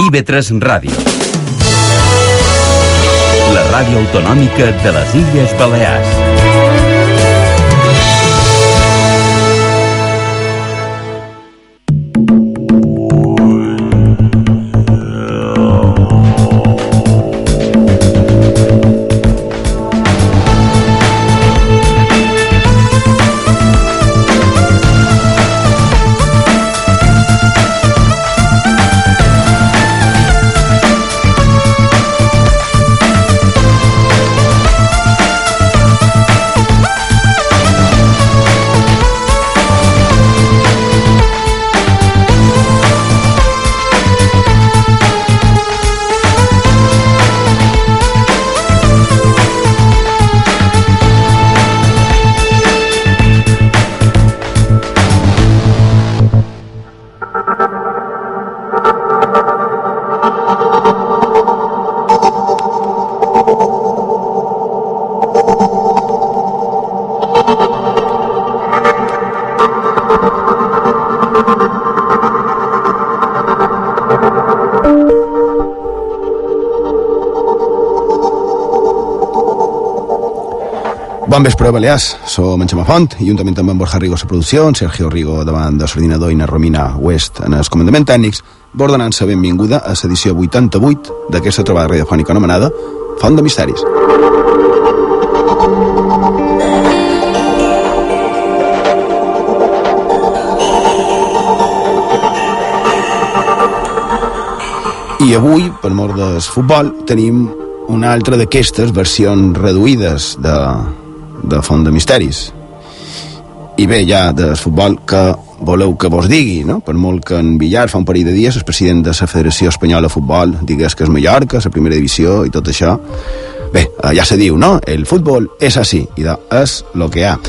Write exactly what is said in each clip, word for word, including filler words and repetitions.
I V tres Ràdio. La ràdio autonòmica de les Illes Balears. Bon vespre, Balears. Som en Xema Font, i juntament amb en Borja Rigo a la producció, en Sergio Rigo davant de l'ordinador i na Romina West en el comandament tècnics, ordenant-se benvinguda a l'edició vuitanta-vuit d'aquesta trobada radiofònica anomenada Font de Misteris. I avui, per mort del futbol, tenim una altra d'aquestes versions reduïdes de, de Font de Misteris. I bé, ja del futbol que voleu que vos digui, no? Per molt que en Villar fa un parell de dies el president de la Federació Espanyola de Futbol digués que és Mallorca, la primera divisió i tot això. Bé, ja se diu, no? El futbol és així, i és el que hi ha.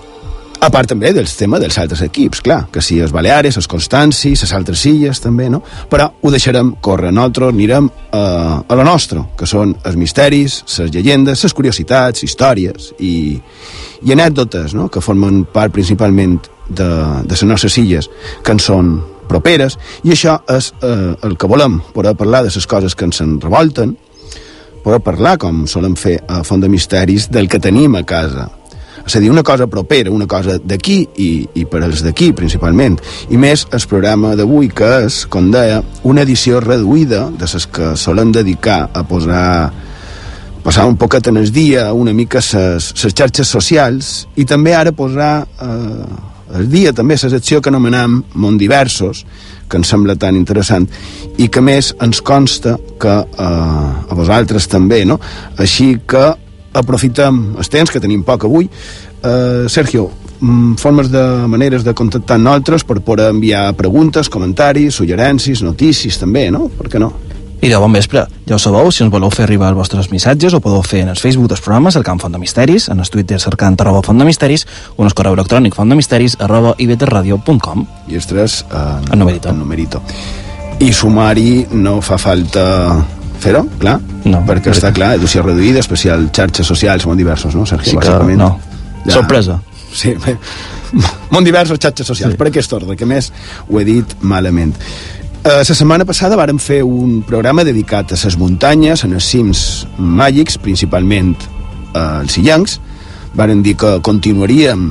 A part també del tema dels altres equips, clar, que si els Baleares, els Constanci, les altres illes també, no? Però ho deixarem córrer, nosaltres anirem a, a la nostra, que són els misteris, les llegendes, les curiositats, històries i, i anècdotes, no? Que formen part principalment de, de les nostres illes, que en són properes, i això és eh, el que volem, poder parlar de les coses que ens en revolten, poder parlar, com solem fer a Font de Misteris, del que tenim a casa. És a dir, una cosa propera, una cosa d'aquí i, i per als d'aquí principalment, i més el programa d'avui, que és, com deia, una edició reduïda de les que solen dedicar a posar passar un poquet en el dia una mica les xarxes socials, i també ara posar eh, el dia també la secció que anomenem Món Diversos, que ens sembla tan interessant i que més ens consta que eh, a vosaltres també, no? Així que aprofitem els temps, que tenim poc avui. Uh, Sergio, formes de maneres de contactar amb nosaltres per poder enviar preguntes, comentaris, suggerències, notícies també, no? Per què no? Idò, bon vespre. Ja ho sabeu, si ens voleu fer arribar els vostres missatges, ho podeu fer en el Facebook dels programes, el Camp Font de Misteris, en el Twitter cercant arroba Font de Misteris, o en el correu electrònic fontdemisteris arroba i v t radio punt com. I estres en, en numerito. En numerito. I sumar-hi no fa falta fer-ho, clar, no, perquè està clar, edició reduïda, especial xarxes socials, molt diversos, no, Sergio? Sí que, no, ja. Sorpresa. Sí, bé, molt diversos xarxes socials, sí. Per aquest ordre, que més ho he dit malament. Uh, la setmana passada vàrem fer un programa dedicat a les muntanyes, en els cims màgics, principalment uh, els illencs. Vàrem dir que continuaríem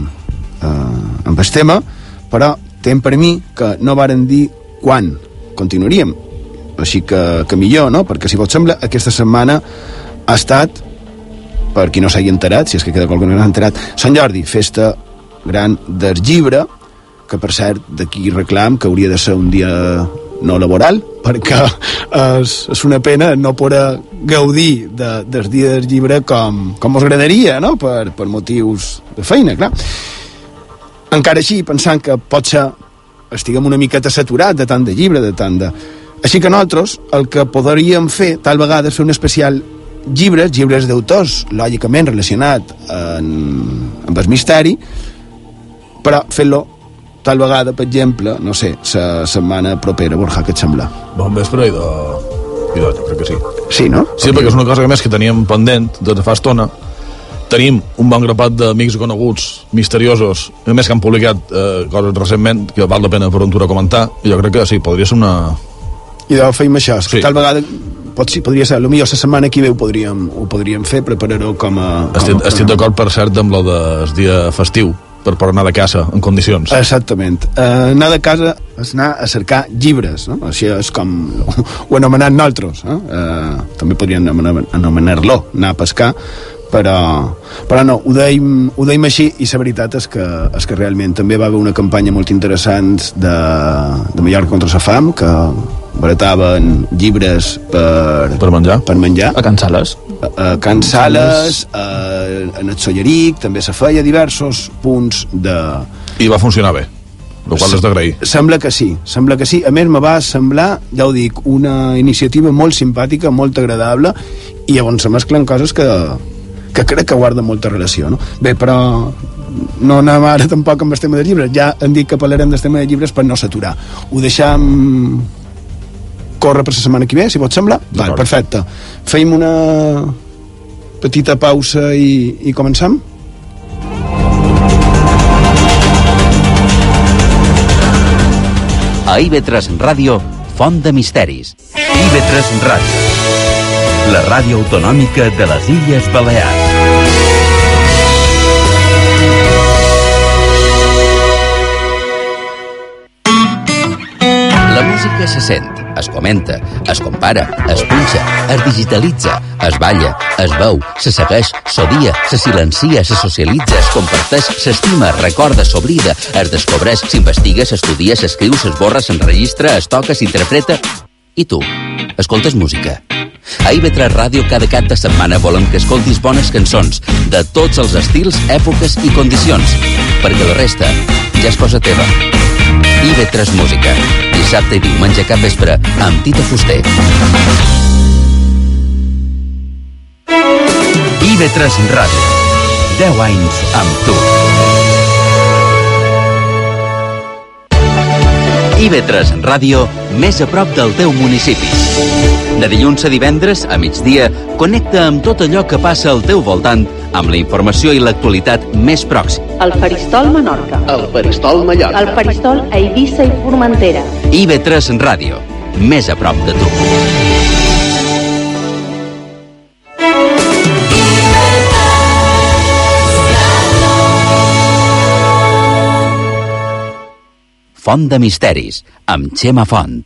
uh, amb el tema, però tem per mi que no vàrem dir quan continuaríem. Així que, que millor, no? Perquè, si vos sembla, aquesta setmana ha estat, per qui no s'hagi enterat, si és que queda qualcun que no s'ha enterat, Sant Jordi, festa gran del llibre, que, per cert, d'aquí reclam que hauria de ser un dia no laboral, perquè és, és una pena no poder gaudir de, del dia del llibre com, com us agradaria, no? Per, per motius de feina, clar. Encara així, pensant que potser estiguem una miqueta saturats de tant de llibre, de tant de... Així que nosaltres el que podríem fer tal vegada és fer un especial llibres, llibres d'autors, lògicament relacionat en, amb el misteri, però fent-lo tal vegada, per exemple, no sé, la setmana propera. Borja, què et sembla? Bon vespre, i de... i de... jo crec que sí. Sí, no? Sí, okay. Perquè és una cosa que més que teníem pendent des de fa estona. Tenim un bon grapat d'amics coneguts, misteriosos, a més que han publicat eh, coses recentment que val la pena per ventura comentar, i jo crec que sí, podria ser una... I de feim això, Sí. tal vegada pot, sí, podria ser, potser la setmana que ve ho podríem, ho podríem fer, preparar-ho com a... Com Estic, a estic d'acord, per cert, amb lo del dia festiu, per per anar de casa en condicions. Exactament. Uh, anar de casa és anar a cercar llibres, no? Així és com ho anomenat nosaltres. Eh? Uh, també podríem anomenar-lo, anar a pescar, però, però no, ho deim, ho deim així, i la veritat és que, és que realment també va haver una campanya molt interessant de, de Mallorca contra la fam, que barataven llibres per, Per menjar. per menjar. A Can Sales. A Can Sales, a, en el Solleric, també se feia diversos punts de... I va funcionar bé, el qual és d'agrair. Sembla que sí, sembla que sí. A més, me va semblar, ja ho dic, una iniciativa molt simpàtica, molt agradable, i llavors se mesclen coses que, que crec que guarden molta relació, no? Bé, però no anem ara tampoc amb el tema de llibres. Ja hem dit que parlarem del tema de llibres per no saturar. Ho deixam córrer per la setmana que ve, si pot semblar? Val, perfecte. Feim una petita pausa i, i començam? A I V tres Ràdio, Font de Misteris. I V tres Ràdio, la ràdio autonòmica de les Illes Balears. La música se sent, es comenta, es compara, es punxa, es digitalitza, es balla, es veu, se segueix, s'odia, se silencia, se socialitza, es comparteix, s'estima, es recorda, s'oblida, es descobreix, s'investiga, s'estudia, s'escriu, s'esborra, s'enregistra, es toca, s'interpreta... I tu, escoltes música? A I V tres Ràdio cada cap de setmana volem que escoltis bones cançons de tots els estils, èpoques i condicions, perquè la resta ja és cosa teva. I V tres Música, dissabte i diumenge cap vespre amb Tito Fuster. I V tres Ràdio, deu anys amb tu. I V tres Ràdio, més a prop del teu municipi. De dilluns a divendres, a migdia, connecta amb tot allò que passa al teu voltant, amb la informació i l'actualitat més pròxima. El Faristol Menorca. El Faristol Mallorca. El Faristol a Eivissa i Formentera. I V tres Ràdio, més a prop de tu. Font de Misteris, amb Xema Font.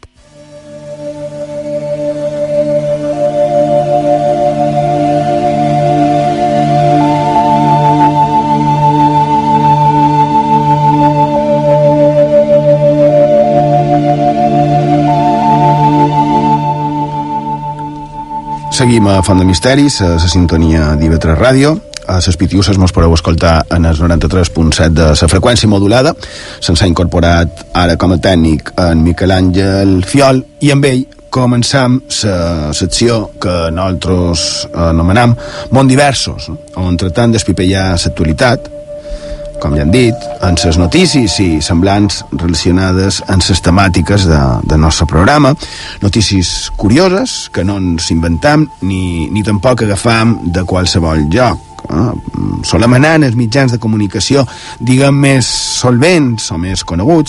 Seguim a Font de Misteris, a la sintonia d'I V tres Ràdio. A les Pitiuses mos podeu escoltar en el noranta-tres punt set de la freqüència modulada. Se'ns ha incorporat ara com a tècnic en Miquel Àngel Fiol, i amb ell començam la secció que nosaltres anomenam Mont Diversos, no? On tratem d'espipellar l'actualitat, com ja hem dit, en les notícies i semblants relacionades amb les temàtiques de, del nostre programa, notícies curioses que no ens inventam ni, ni tampoc agafam de qualsevol lloc. Eh? Solem anar en els mitjans de comunicació, diguem, més solvents o més coneguts,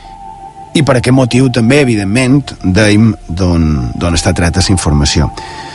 i per aquest motiu també, evidentment, deim d'on està treta la informació.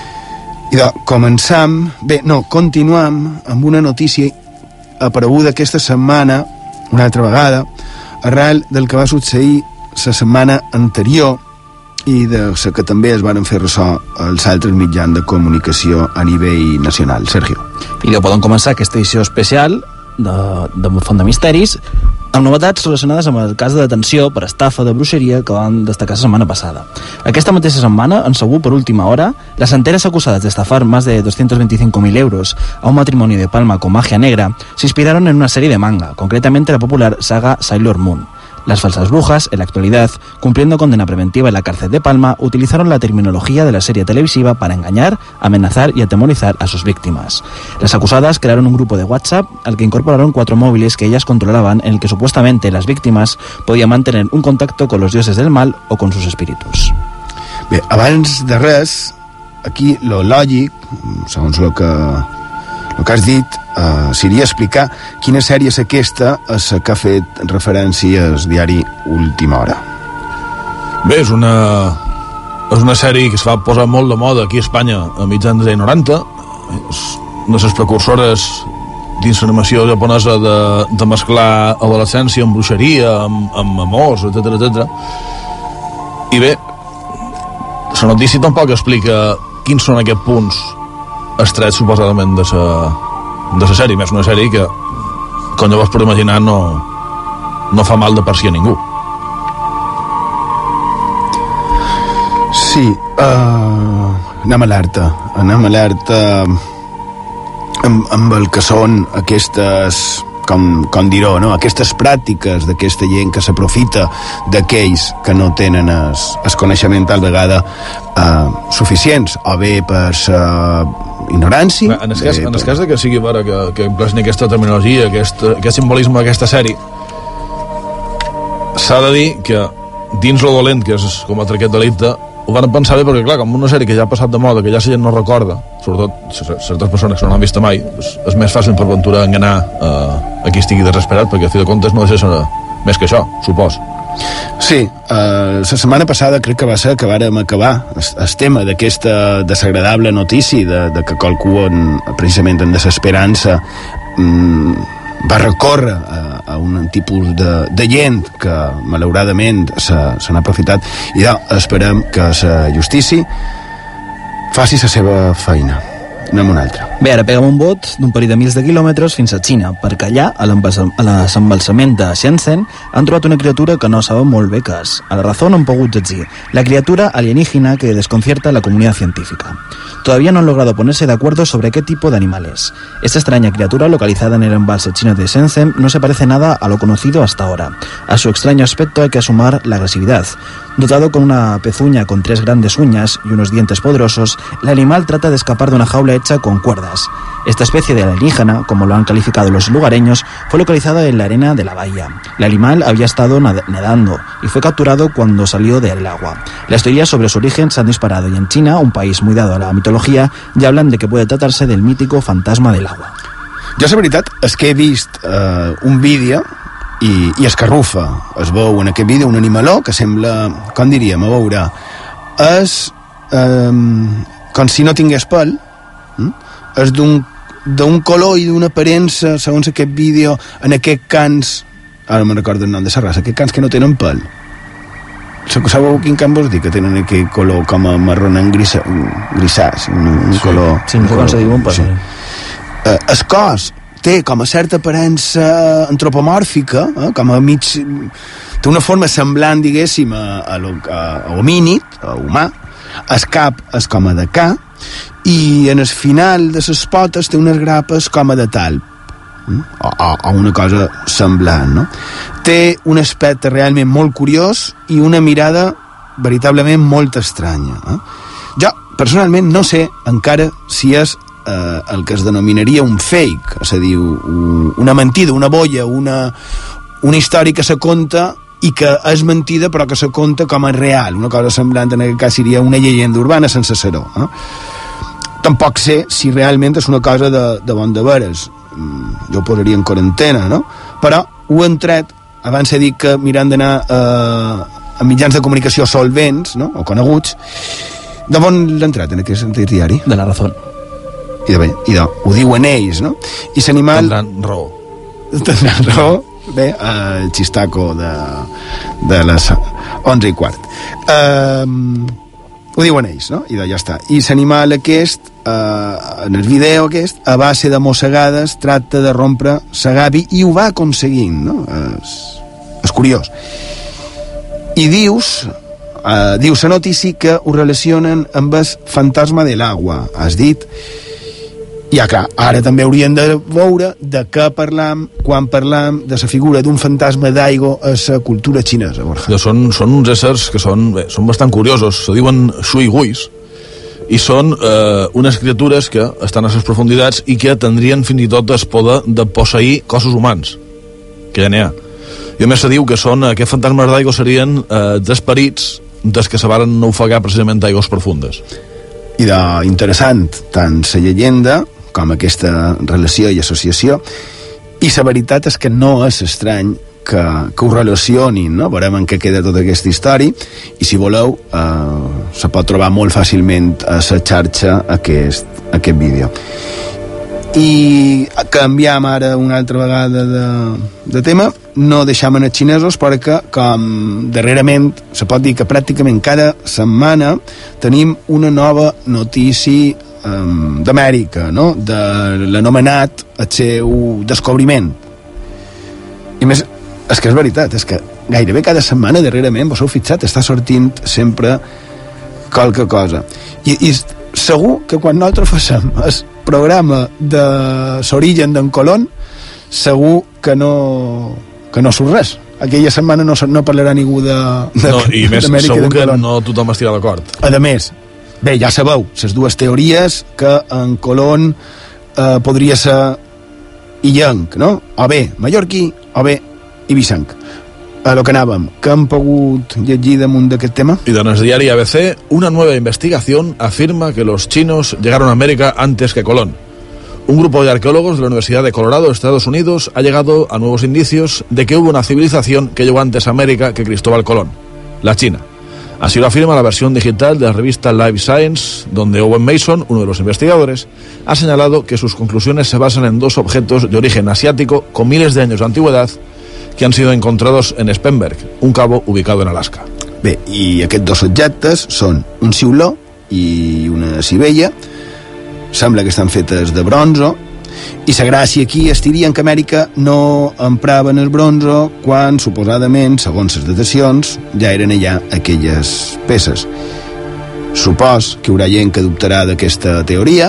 I de, començam, bé, no, continuam amb una notícia apareguda aquesta setmana, una altra vegada, arrel del que va succeir la setmana anterior i de la que també es van fer ressò els altres mitjans de comunicació a nivell nacional. Sergio. I ja poden començar aquesta edició especial de, de Font de Misteris amb novetats relacionades amb el cas de detenció per estafa de bruixeria que van destacar la setmana passada. Aquesta mateixa setmana, en segur per última hora, las enteras acusadas de estafar más de doscientos veinticinco mil euros a un matrimonio de Palma con magia negra se inspiraron en una serie de manga, concretamente la popular saga Sailor Moon. Las falsas brujas, en la actualidad, cumpliendo condena preventiva en la cárcel de Palma, utilizaron la terminología de la serie televisiva para engañar, amenazar y atemorizar a sus víctimas. Las acusadas crearon un grupo de WhatsApp al que incorporaron cuatro móviles que ellas controlaban, en el que supuestamente las víctimas podían mantener un contacto con los dioses del mal o con sus espíritus. Bé, abans de res, aquí lo lògic, segons el que, el que has dit, Uh, seria explicar quina sèrie és aquesta a la que ha fet referència al diari Última Hora. Bé, és una és una sèrie que es va posar molt de moda aquí a Espanya a mitjans dels anys noranta. És una de les precursores dins l'animació japonesa de, de mesclar adolescència amb bruixeria, amb, amb amors, etcètera, etcètera. I bé, la notícia tampoc explica quins són aquests punts estrets suposadament de la de la sèrie, més una sèrie que, com llavors per imaginar, no, no fa mal de per si a ningú. Sí, uh, anem alerta, anem alerta amb, amb el que són aquestes, com, com dir-ho, no? Aquestes pràctiques d'aquesta gent que s'aprofita d'aquells que no tenen es, es coneixement tal vegada uh, suficients, o bé per sa ignorància. En el cas, bé, en el per... cas de que sigui vera que, que emplacin aquesta terminologia, aquest, aquest simbolisme d'aquesta sèrie, s'ha de dir que dins lo dolent que és combatre aquest delicte ho van pensar bé, perquè clar, com una sèrie que ja ha passat de moda, que ja la gent no recorda, sobretot certes persones que no l'han vist mai, és, és més fàcil per ventura enganar eh, a qui estigui desesperat, perquè a fi de comptes no deixa ser més que això, supos. Sí, eh, la setmana passada crec que va ser que vàrem acabar el, el tema d'aquesta desagradable notícia de, de que qualcú en, precisament en desesperança mm, va recórrer a, a un tipus de, de gent que malauradament se, se n'ha aprofitat, i ja, esperem que la justícia faci la seva feina. Anem un altre. Bé, ara pegam un bot d'un parell de mils de quilòmetres fins a Xina, perquè allà, a l'embalsament de Shenzhen, han trobat una criatura que no saben molt bé què és. A la Razón han pogut llegir: la criatura alienígena que desconcierta a la comunidad científica. Todavía no han logrado ponerse de acuerdo sobre qué tipo de animales. Esta extraña criatura, localizada en el embalse chino de Shenzhen, no se parece nada a lo conocido hasta ahora. A su extraño aspecto hay que sumar la agresividad. Dotado con una pezuña con tres grandes uñas y unos dientes poderosos, el animal trata de escapar de una jaula hecha con cuerdas. Esta especie de alienígena, como lo han calificado los lugareños, fue localizada en la arena de la bahía. El animal había estado nad- nadando y fue capturado cuando salió del agua. Las teorías sobre su origen se han disparado, y en China, un país muy dado a la mitología, ya hablan de que puede tratarse del mítico fantasma del agua. Jo, la veritat, és que he vist eh, un vídeo i, i escarrufa. Es veu en aquest vídeo un animaló que sembla, com diríem, a veure, és eh, com si no tingués pèl, hm? És d'un d'un color i d'una aparença, segons aquest vídeo, en aquests cans, ara no me'n recordo el nom de la raça, aquests cans que no tenen pèl. Sabeu quin camp vols dir? Que tenen aquest color com a marronant grisa, grisàs, un, un sí. color... Sí, no sé com se diuen, però... Sí. Eh, el cos té com a certa aparença antropomòrfica, eh, com a mig... té una forma semblant, diguéssim, a, a, a, a homínid, a humà. El cap és com a de ca, i en el final de les potes té unes grapes com a de talp, o, o, o una cosa semblant, no? Té un aspecte realment molt curiós i una mirada veritablement molt estranya, eh? Jo, personalment, no sé encara si és eh, el que es denominaria un fake, és a dir, una mentida, una bolla, una, una història que se conta i que és mentida però que se conta com a real, una cosa semblant, en aquest cas seria una llegenda urbana sense ser-ho, eh? Tampoc sé si realment és una cosa de, de bon de veres. Jo ho posaria en quarantena, no? Però ho han tret, abans he dit que mirant d'anar eh, a mitjans de comunicació solvents, no? O coneguts. De on l'han tret en aquest sentit diari? De la Razón. I de bé, i de, ho diuen ells, no? I l'animal... Tindran raó. Tindran raó. Bé, el xistaco de, de les onze i quart. Eh... Ho diuen ells, no? I de, ja està. I l'animal aquest, eh, en el vídeo aquest, a base de mossegades, tracta de rompre la gavi i ho va aconseguint, no? És, és curiós. I dius, eh, diu la notícia que ho relacionen amb el fantasma de l'aigua, has dit. Ja, clar, ara també hauríem de veure de què parlam quan parlam de la figura d'un fantasma d'aigua a la cultura xinesa, Borja. Ja són, són uns éssers que són, bé, són bastant curiosos, se diuen shuiguis, i són eh, unes criatures que estan a les profunditats i que tindrien fins i tot el poder de posseir cossos humans, que ja n'hi ha. I a més se diu que són, aquests fantasmes d'aigua serien eh, d'esperits des que se varen ofegar precisament d'aigües profundes. I de interessant tant la llegenda com aquesta relació i associació, i la veritat és que no és estrany que, que ho relacionin, no? Veurem en què queda tota aquesta història, i si voleu eh, se pot trobar molt fàcilment a la xarxa aquest, aquest vídeo. I canviam ara una altra vegada de, de tema, no deixam en els xinesos, perquè com darrerament se pot dir que pràcticament cada setmana tenim una nova notícia um, d'Amèrica, no? De l'anomenat el seu descobriment. I més, és que és veritat, és que gairebé cada setmana darrerament, vos heu fixat, està sortint sempre qualque cosa. I, i segur que quan nosaltres facem el programa de l'origen d'en Colón, segur que no que no surt res. Aquella setmana no, no parlarà ningú de, de no, i més segur que Colón. No tothom estirà d'acord. A més, bé, ja sabeu, les dues teories que en Colón eh, podria ser illenc, no? O bé mallorquí, o bé ibicenc. A lo que anàvem, que han pogut llegir damunt d'aquest tema? Y en el diario A B C, una nueva investigación afirma que los chinos llegaron a América antes que Colón. Un grupo de arqueólogos de la Universidad de Colorado, Estados Unidos, ha llegado a nuevos indicios de que hubo una civilización que llegó antes a América que Cristóbal Colón, la China. Así lo afirma la versión digital de la revista Life Science, donde Owen Mason, uno de los investigadores, ha señalado que sus conclusiones se basan en dos objetos de origen asiático con miles de años de antigüedad que han sido encontrados en Spenberg, un cabo ubicado en Alaska. Bé, i aquests dos objectes són un ciuló i una civella, sembla que estan fetes de bronzo, i la gràcia aquí estiria que Amèrica no empraven el bronzo quan, suposadament, segons les datacions, ja eren allà aquelles peces. Supos que hi haurà gent que dubtarà d'aquesta teoria,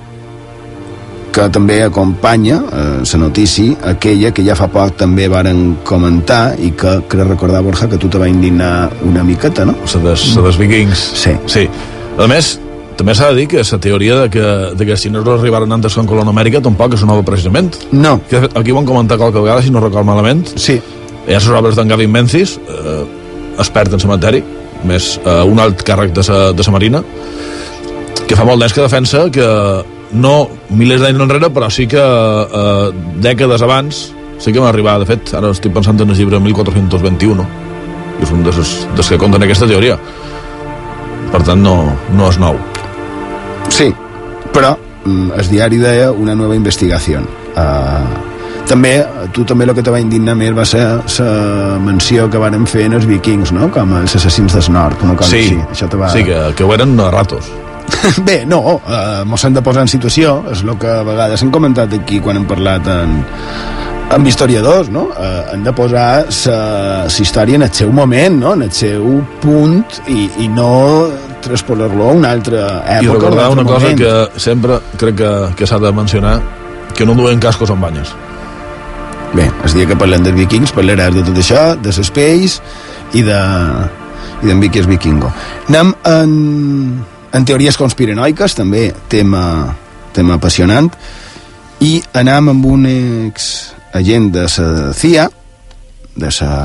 que també acompanya eh, la notícia aquella que ja fa poc també varen comentar i que crec recordar, Borja, que tu te va indignar una miqueta, no? La des, la dels vikings. Sí. Sí. A més, també s'ha de dir que la teoria de que, de que els xinesos arribaren antes que en Colón a Amèrica tampoc és nova precisament. No. Que aquí ho han comentat qualque vegada, si no record malament. Sí. Hi ha les obres d'en Gavin Menzies, eh, expert en la matèria, més eh, un alt càrrec de la de Marina, que fa molt d'anys que defensa que no milers d'anys enrere, però sí que eh, dècades abans sí que van arribar. De fet, ara estic pensant en el llibre mil quatre-cents vint u, i és un dels, dels que conten aquesta teoria. Per tant, no, no és nou. Sí, però el diari deia una nova investigació. Uh, també, tu també el que te va indignar més va ser la menció que varen fer en els vikings, no? Com els assassins del nord, una cosa sí, així. Això te va... Sí, que, que ho eren ratos. Bé, no, eh, mos hem de posar en situació, és el que a vegades hem comentat aquí quan hem parlat en, amb historiadors, no? Eh, hem de posar la història en el seu moment, no? En el seu punt, i, i no transposar-lo a una altra època. I recordar una cosa moment. que sempre crec que, que s'ha de mencionar, que no duen cascos amb banyes. Bé, el dia que parlem dels vikings parlaràs de tot això, de l'espais i de i d'en Vicky és vikingo. Anem en, en teories conspiranoiques, també tema, tema apassionant, i anem amb un ex agent de la C I A, de la,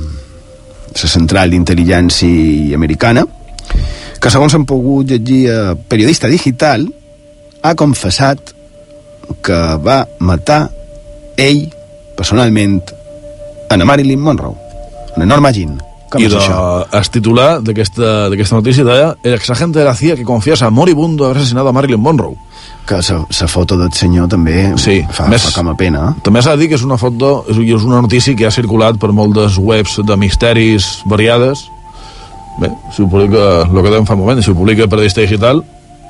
la Central d'Intel·ligència Americana, que segons han pogut llegir a Periodista Digital, ha confessat que va matar ell personalment a Marilyn Monroe, a Norma Jean. Com I és de, això? el titular d'aquesta notícia deia: el exagente de la C I A que confiesa moribundo haber asesinado a Marilyn Monroe. Que la foto del senyor també sí, fa, més, fa com a pena. També s'ha de dir que és una foto, és, és una notícia que ha circulat per moltes webs de misteris variades. Bé, si ho publica, el que dèiem fa un moment, si ho publica Periodista Digital,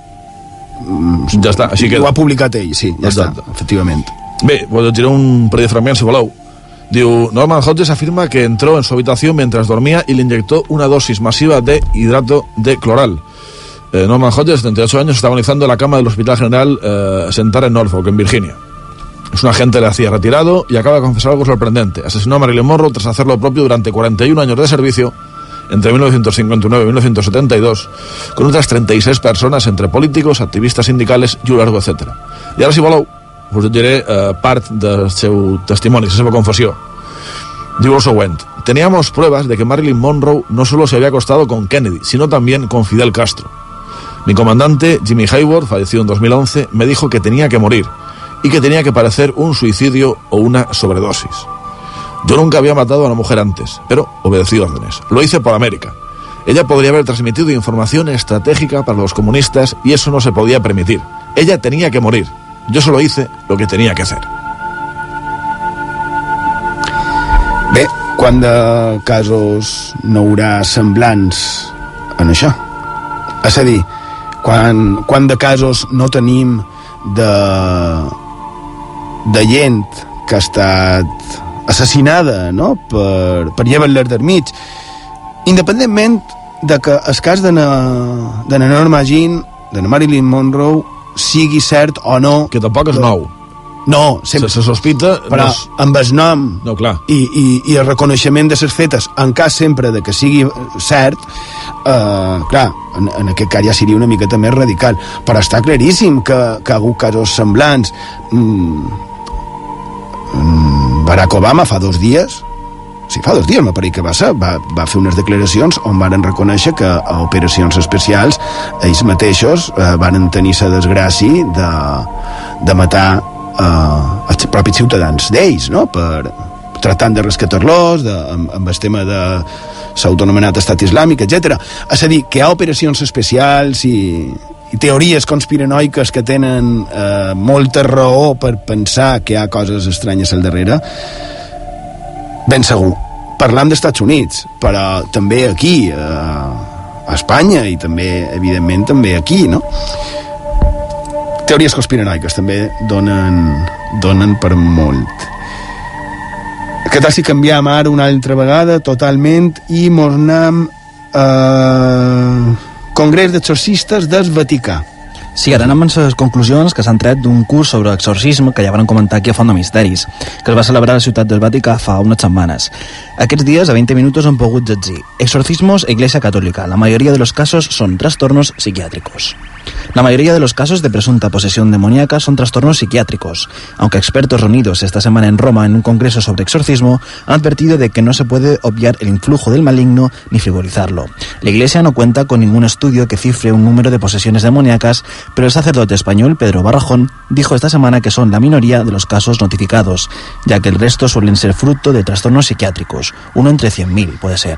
mm, ja està, així queda. Ho ha publicat ell, sí, ja Exacte. està, efectivament. Bé, voy a tirar un par de fragmentos si voleu. Diu, Norman Hodges afirma que entró en su habitación mientras dormía y le inyectó una dosis masiva de hidrato de cloral. Eh, Norman Hodges, de treinta y ocho años, está agonizando en la cama del Hospital General eh, Center en Norfolk, en Virginia. Es un agente de la C I A retirado y acaba de confesar algo sorprendente. Asesinó a Marilyn Monroe tras hacer lo propio durante cuarenta y un años de servicio entre mil novecientos cincuenta y nueve y mil novecientos setenta y dos, con otras treinta y seis personas entre políticos, activistas sindicales y un largo etcétera. Y ahora, si voleu, us diré eh, part del seu testimoni, la seva confessió. Diu el següent: teníamos pruebas de que Marilyn Monroe no solo se había acostado con Kennedy, sino también con Fidel Castro. Mi comandante, Jimmy Hayward, fallecido en dos mil once, me dijo que tenía que morir y que tenía que parecer un suicidio o una sobredosis. Yo nunca había matado a una mujer antes, pero obedecí órdenes. Lo hice por América. Ella podría haber transmitido información estratégica para los comunistas y eso no se podía permitir. Ella tenía que morir. Yo solo hice lo que tenía que hacer. Bé, quant de casos no haurà semblants en això? És a dir, quan, quan de casos no tenim de, de gent que ha estat assassinada, no?, per, per llevar-les del mig, independentment de que el cas de na, de na Norma Jean, de na Marilyn Monroe, sigui cert o no. Que tampoc és nou. No, sempre. Se, se sospita... Però no és... amb el nom no, clar. I, i, i el reconeixement de les fetes, en cas sempre de que sigui cert, eh, clar, en, en aquest cas ja seria una miqueta més radical. Però està claríssim que, que ha hagut casos semblants. Mm, mm, Barack Obama fa dos dies, sí, fa dos dies, me pareix que va ser, va, va fer unes declaracions on varen reconèixer que a operacions especials ells mateixos eh, varen tenir la desgràcia de, de matar eh, els propis ciutadans d'ells, no?, per tractant de rescatar-los de, amb, amb el tema de s'autonomenat estat islàmic, etcètera. És a dir, que hi ha operacions especials i, i teories conspiranoiques que tenen eh, molta raó per pensar que hi ha coses estranyes al darrere, ben segur. Parlam d'Estats Units, però també aquí, eh, a Espanya, i també, evidentment, també aquí, no? Teories conspiranoiques també donen, donen per molt. Què tal si canviem ara una altra vegada, totalment, i mos anem al Congrés d'Exorcistes del Vaticà? Sí, ara anem amb les conclusions que s'han tret d'un curs sobre exorcisme que ja van comentar aquí a Font de Misteris, que es va celebrar a la ciutat del Vaticà fa unes setmanes. Aquests dies, a veinte minutos, han pogut llegir Exorcismos e Iglesia Católica. La mayoría de los casos son trastornos psiquiátricos. La mayoría de los casos de presunta posesión demoníaca son trastornos psiquiátricos, aunque expertos reunidos esta semana en Roma en un congreso sobre exorcismo han advertido de que no se puede obviar el influjo del maligno ni frivolizarlo. La Iglesia no cuenta con ningún estudio que cifre un número de posesiones demoníacas, pero el sacerdote español Pedro Barrajón dijo esta semana que son la minoría de los casos notificados, ya que el resto suelen ser fruto de trastornos psiquiátricos, uno entre cien mil puede ser.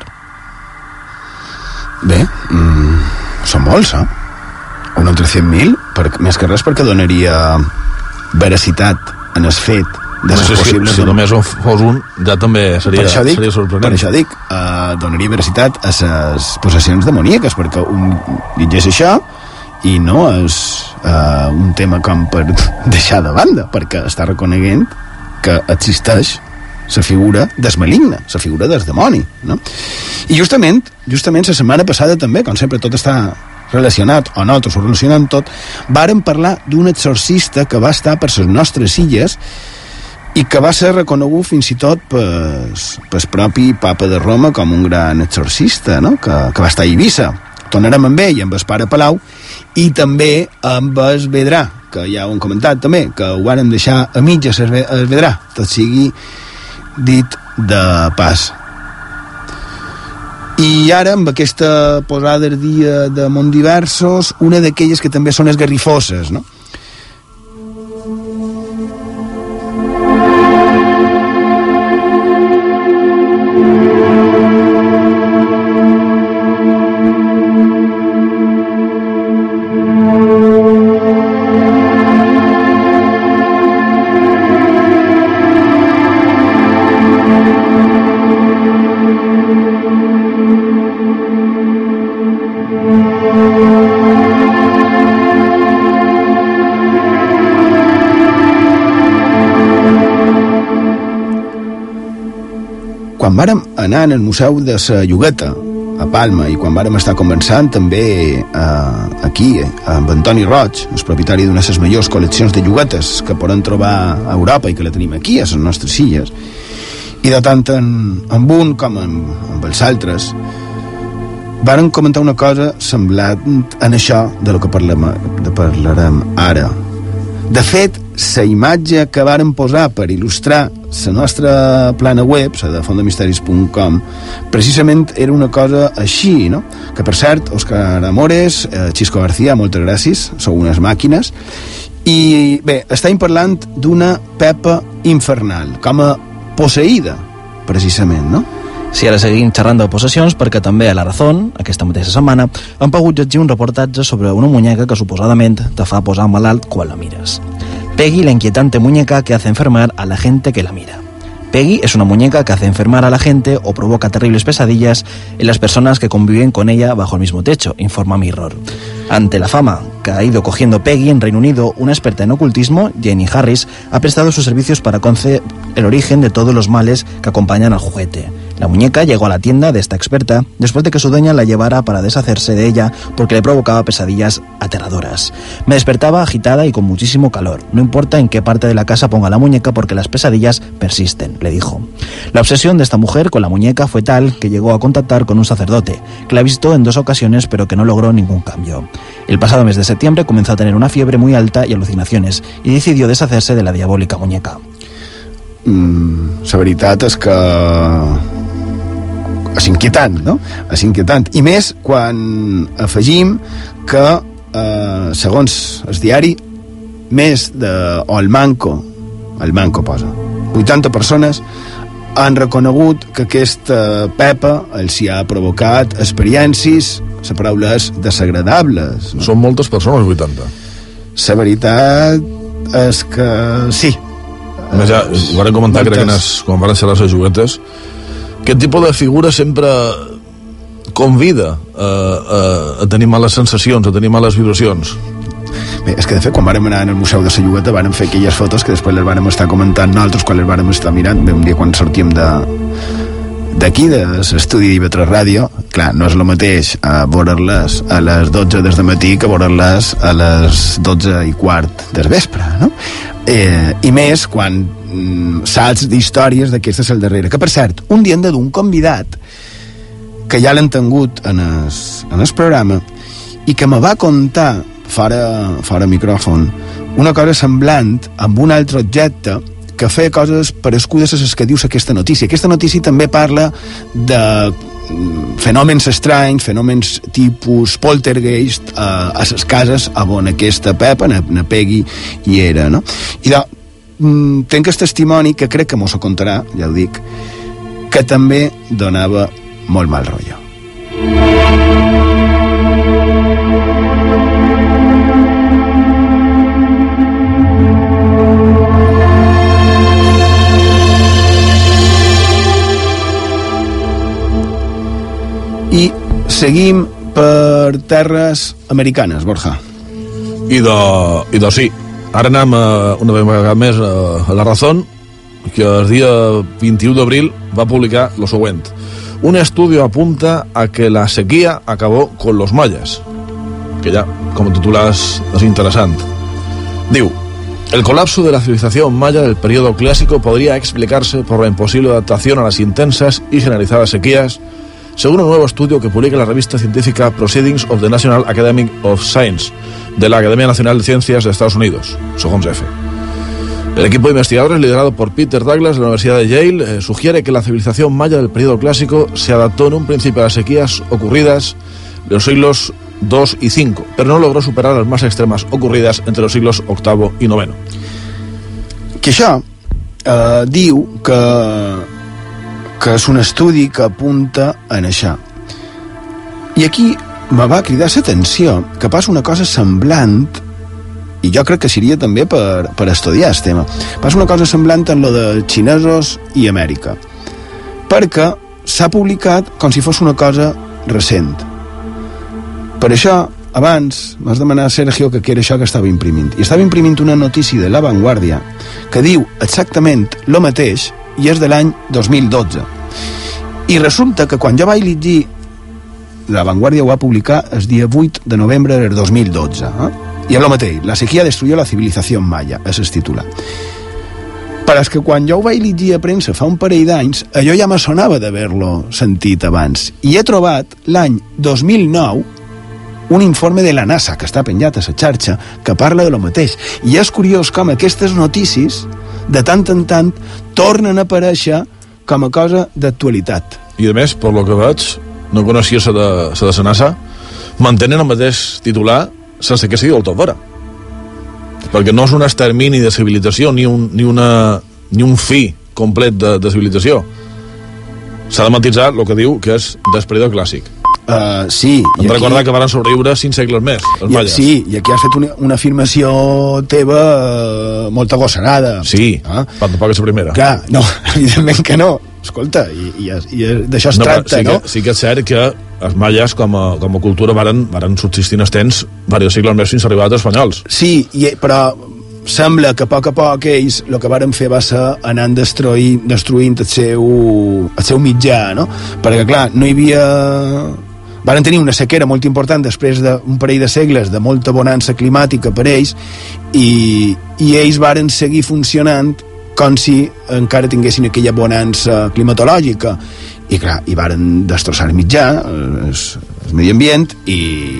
Bé, mm, són molts, eh? Un entre cent mil, per, més que res perquè donaria veracitat en el fet de no ser sé possible. Si, si només fos un, ja també seria, per això dic, seria sorprenent. Per això dic, eh, donaria veracitat a les possessions demoníaques, perquè un llegeix això i no és eh, un tema com per deixar de banda, perquè està reconeguent que existeix la figura des maligna, la figura des demoni, no? I justament, justament la setmana passada també, com sempre tot està relacionat, o nosaltres ho relacionem tot, vàrem parlar d'un exorcista que va estar per les nostres illes i que va ser reconegut fins i tot pel propi papa de Roma com un gran exorcista, no?, que, que va estar a Eivissa. Tornarem amb ell, amb el pare Palau, i també amb el Vedrà, que ja ho hem comentat també, que ho vàrem deixar a mitges el Vedrà, tot sigui dit de pas. I ara, amb aquesta posada del dia de Montdiversos, una d'aquelles que també són esgarrifoses, no? Quan vàrem anar al Museu de la Llogueta, a Palma, i quan vàrem estar conversant també eh, aquí, eh, amb Antoni Roig, el propietari d'una de les millors col·leccions de lloguetes que podem trobar a Europa i que la tenim aquí, a les nostres illes, i de tant en, en un com en, en els altres, vàrem comentar una cosa semblant en això de lo que parlem, de parlarem ara. De fet, la imatge que vàrem posar per il·lustrar la nostra plana web, la de font de misteris punt com, precisament era una cosa així, no? Que, per cert, Òscar Amores, eh, Xisco García, moltes gràcies, sou unes màquines. I bé, estàvem parlant d'una Pepa infernal, com a posseïda precisament, no? Si ara seguim xerrant de possessions, perquè també a La Razón, aquesta mateixa setmana, han pogut llegir un reportatge sobre una muñeca que suposadament te fa posar malalt quan la mires. Peggy, la inquietante muñeca que hace enfermar a la gente que la mira. Peggy es una muñeca que hace enfermar a la gente o provoca terribles pesadillas en las personas que conviven con ella bajo el mismo techo, informa Mirror. Ante la fama que ha ido cogiendo Peggy en Reino Unido, una experta en ocultismo, Jenny Harris, ha prestado sus servicios para conocer el origen de todos los males que acompañan al juguete. La muñeca llegó a la tienda de esta experta después de que su dueña la llevara para deshacerse de ella porque le provocaba pesadillas aterradoras. Me despertaba agitada y con muchísimo calor. No importa en qué parte de la casa ponga la muñeca porque las pesadillas persisten, le dijo. La obsesión de esta mujer con la muñeca fue tal que llegó a contactar con un sacerdote, que la visitó en dos ocasiones pero que no logró ningún cambio. El pasado mes de septiembre comenzó a tener una fiebre muy alta y alucinaciones y decidió deshacerse de la diabólica muñeca. Mm, la veritat és que és inquietant, no? És inquietant. I més quan afegim que, eh, segons el diari, més de... o el Manco, el Manco posa, vuitanta persones han reconegut que aquesta Pepa els hi ha provocat experiències, la paraula és desagradables. No? Són moltes persones, vuitanta. La veritat és que sí. A més, ja, ho vam comentar, crec que nes, quan van ser les juguetes, aquest tipus de figura sempre convida a, a, a tenir males sensacions, a tenir males vibracions. Bé, és que de fet quan vàrem anar al Museu de la Llogueta vàrem fer aquelles fotos que després les vàrem estar comentant nosaltres quan les vàrem estar mirant. Bé, un dia quan sortíem de d'aquí, de l'estudi d'I V tres Ràdio, clar, no és el mateix a veure-les a les dotze des de matí que veure-les a les dotze i quart del vespre, no? Eh, i més quan mm, saps d'històries d'aquestes al darrere, que per cert, un dia hem de dur un convidat que ja l'han tingut en el, en el programa i que me va contar fora, fora micròfon una cosa semblant amb un altre objecte que feia coses parescudes a les que dius aquesta notícia. Aquesta notícia també parla de fenòmens estranys, fenòmens tipus poltergeist a, a les cases on aquesta Pepa, na, na Peggy, hi era, no? I de, mm, tenc el testimoni que crec que mos ho contarà, ja ho dic, que també donava molt mal rotllo. I seguim per terres americanes, Borja. I de, i de sí. Ara anem a, una vegada més a, a La Razón, que el dia vint-i-u d'abril va publicar lo següent. Un estudio apunta a que la sequía acabó con los mayas. Que ya, como titulas, es interesante. Diu, el colapso de la civilización maya del periodo clásico podría explicarse por la imposible adaptación a las intensas y generalizadas sequías, según un nuevo estudio que publica la revista científica Proceedings of the National Academy of Science de la Academia Nacional de Ciencias de Estados Unidos, SOGOMS F. El equipo de investigadores, liderado por Peter Douglas de la Universidad de Yale, eh, sugiere que la civilización maya del periodo clásico se adaptó en un principio a las sequías ocurridas en los siglos dos y cinco, pero no logró superar las más extremas ocurridas entre los siglos octavo y noveno. Que això eh, diu que que és un estudi que apunta en això. I aquí me va cridar l'atenció que passa una cosa semblant, i jo crec que seria també per, per estudiar el tema, passa una cosa semblant en lo de xinesos i Amèrica, perquè s'ha publicat com si fos una cosa recent. Per això, abans m'has demanat, Sergio, que què era això que estava imprimint. I estava imprimint una notícia de La Vanguardia que diu exactament el mateix i és de l'any dos mil dotze. I resulta que quan jo vaig llegir, La Vanguardia ho va publicar el dia vuit de novembre del dos mil dotze, eh? I és el mateix, la sequía destruyó la civilización maya, és el titular. Però és que quan jo ho vaig llegir a premsa fa un parell d'anys, allò ja me sonava d'haver-lo sentit abans. I he trobat l'any dos mil nou un informe de la NASA que està penjat a la xarxa que parla de lo mateix. I és curiós com aquestes notícies de tant en tant tornen a aparèixer com a cosa d'actualitat. I a més, per lo que veig, no coneixia la de, la de la NASA, mantenen el mateix titular sense que sigui del tot vera. Perquè no és un extermini de civilització ni un, ni una, ni un fi complet de, de civilització. S'ha de matisar el que diu que és del període clàssic. Uh, sí. Hem de recordar que van sobreviure cinc segles més, els I, malles. sí, i aquí has fet una, una afirmació teva uh, molt agosarada. Sí, ah? però tampoc és la primera. Clar, no, evidentment que no. Escolta, i, i, i d'això es no, tracta, sí no? Que, sí que és cert que els malles, com a, com a cultura, varen, varen subsistir en els temps diversos segles més fins a arribar als espanyols. Sí, i, però sembla que a poc a poc ells el que varen fer va ser anar destruint, destruint el seu, el seu mitjà, no? Perquè, clar, no hi havia... Varen tenir una sequera molt important després d'un parell de segles de molta bonança climàtica per ells i, i ells varen seguir funcionant com si encara tinguessin aquella bonança climatològica i clar, i varen destrossar el mitjà, el, el medi ambient i,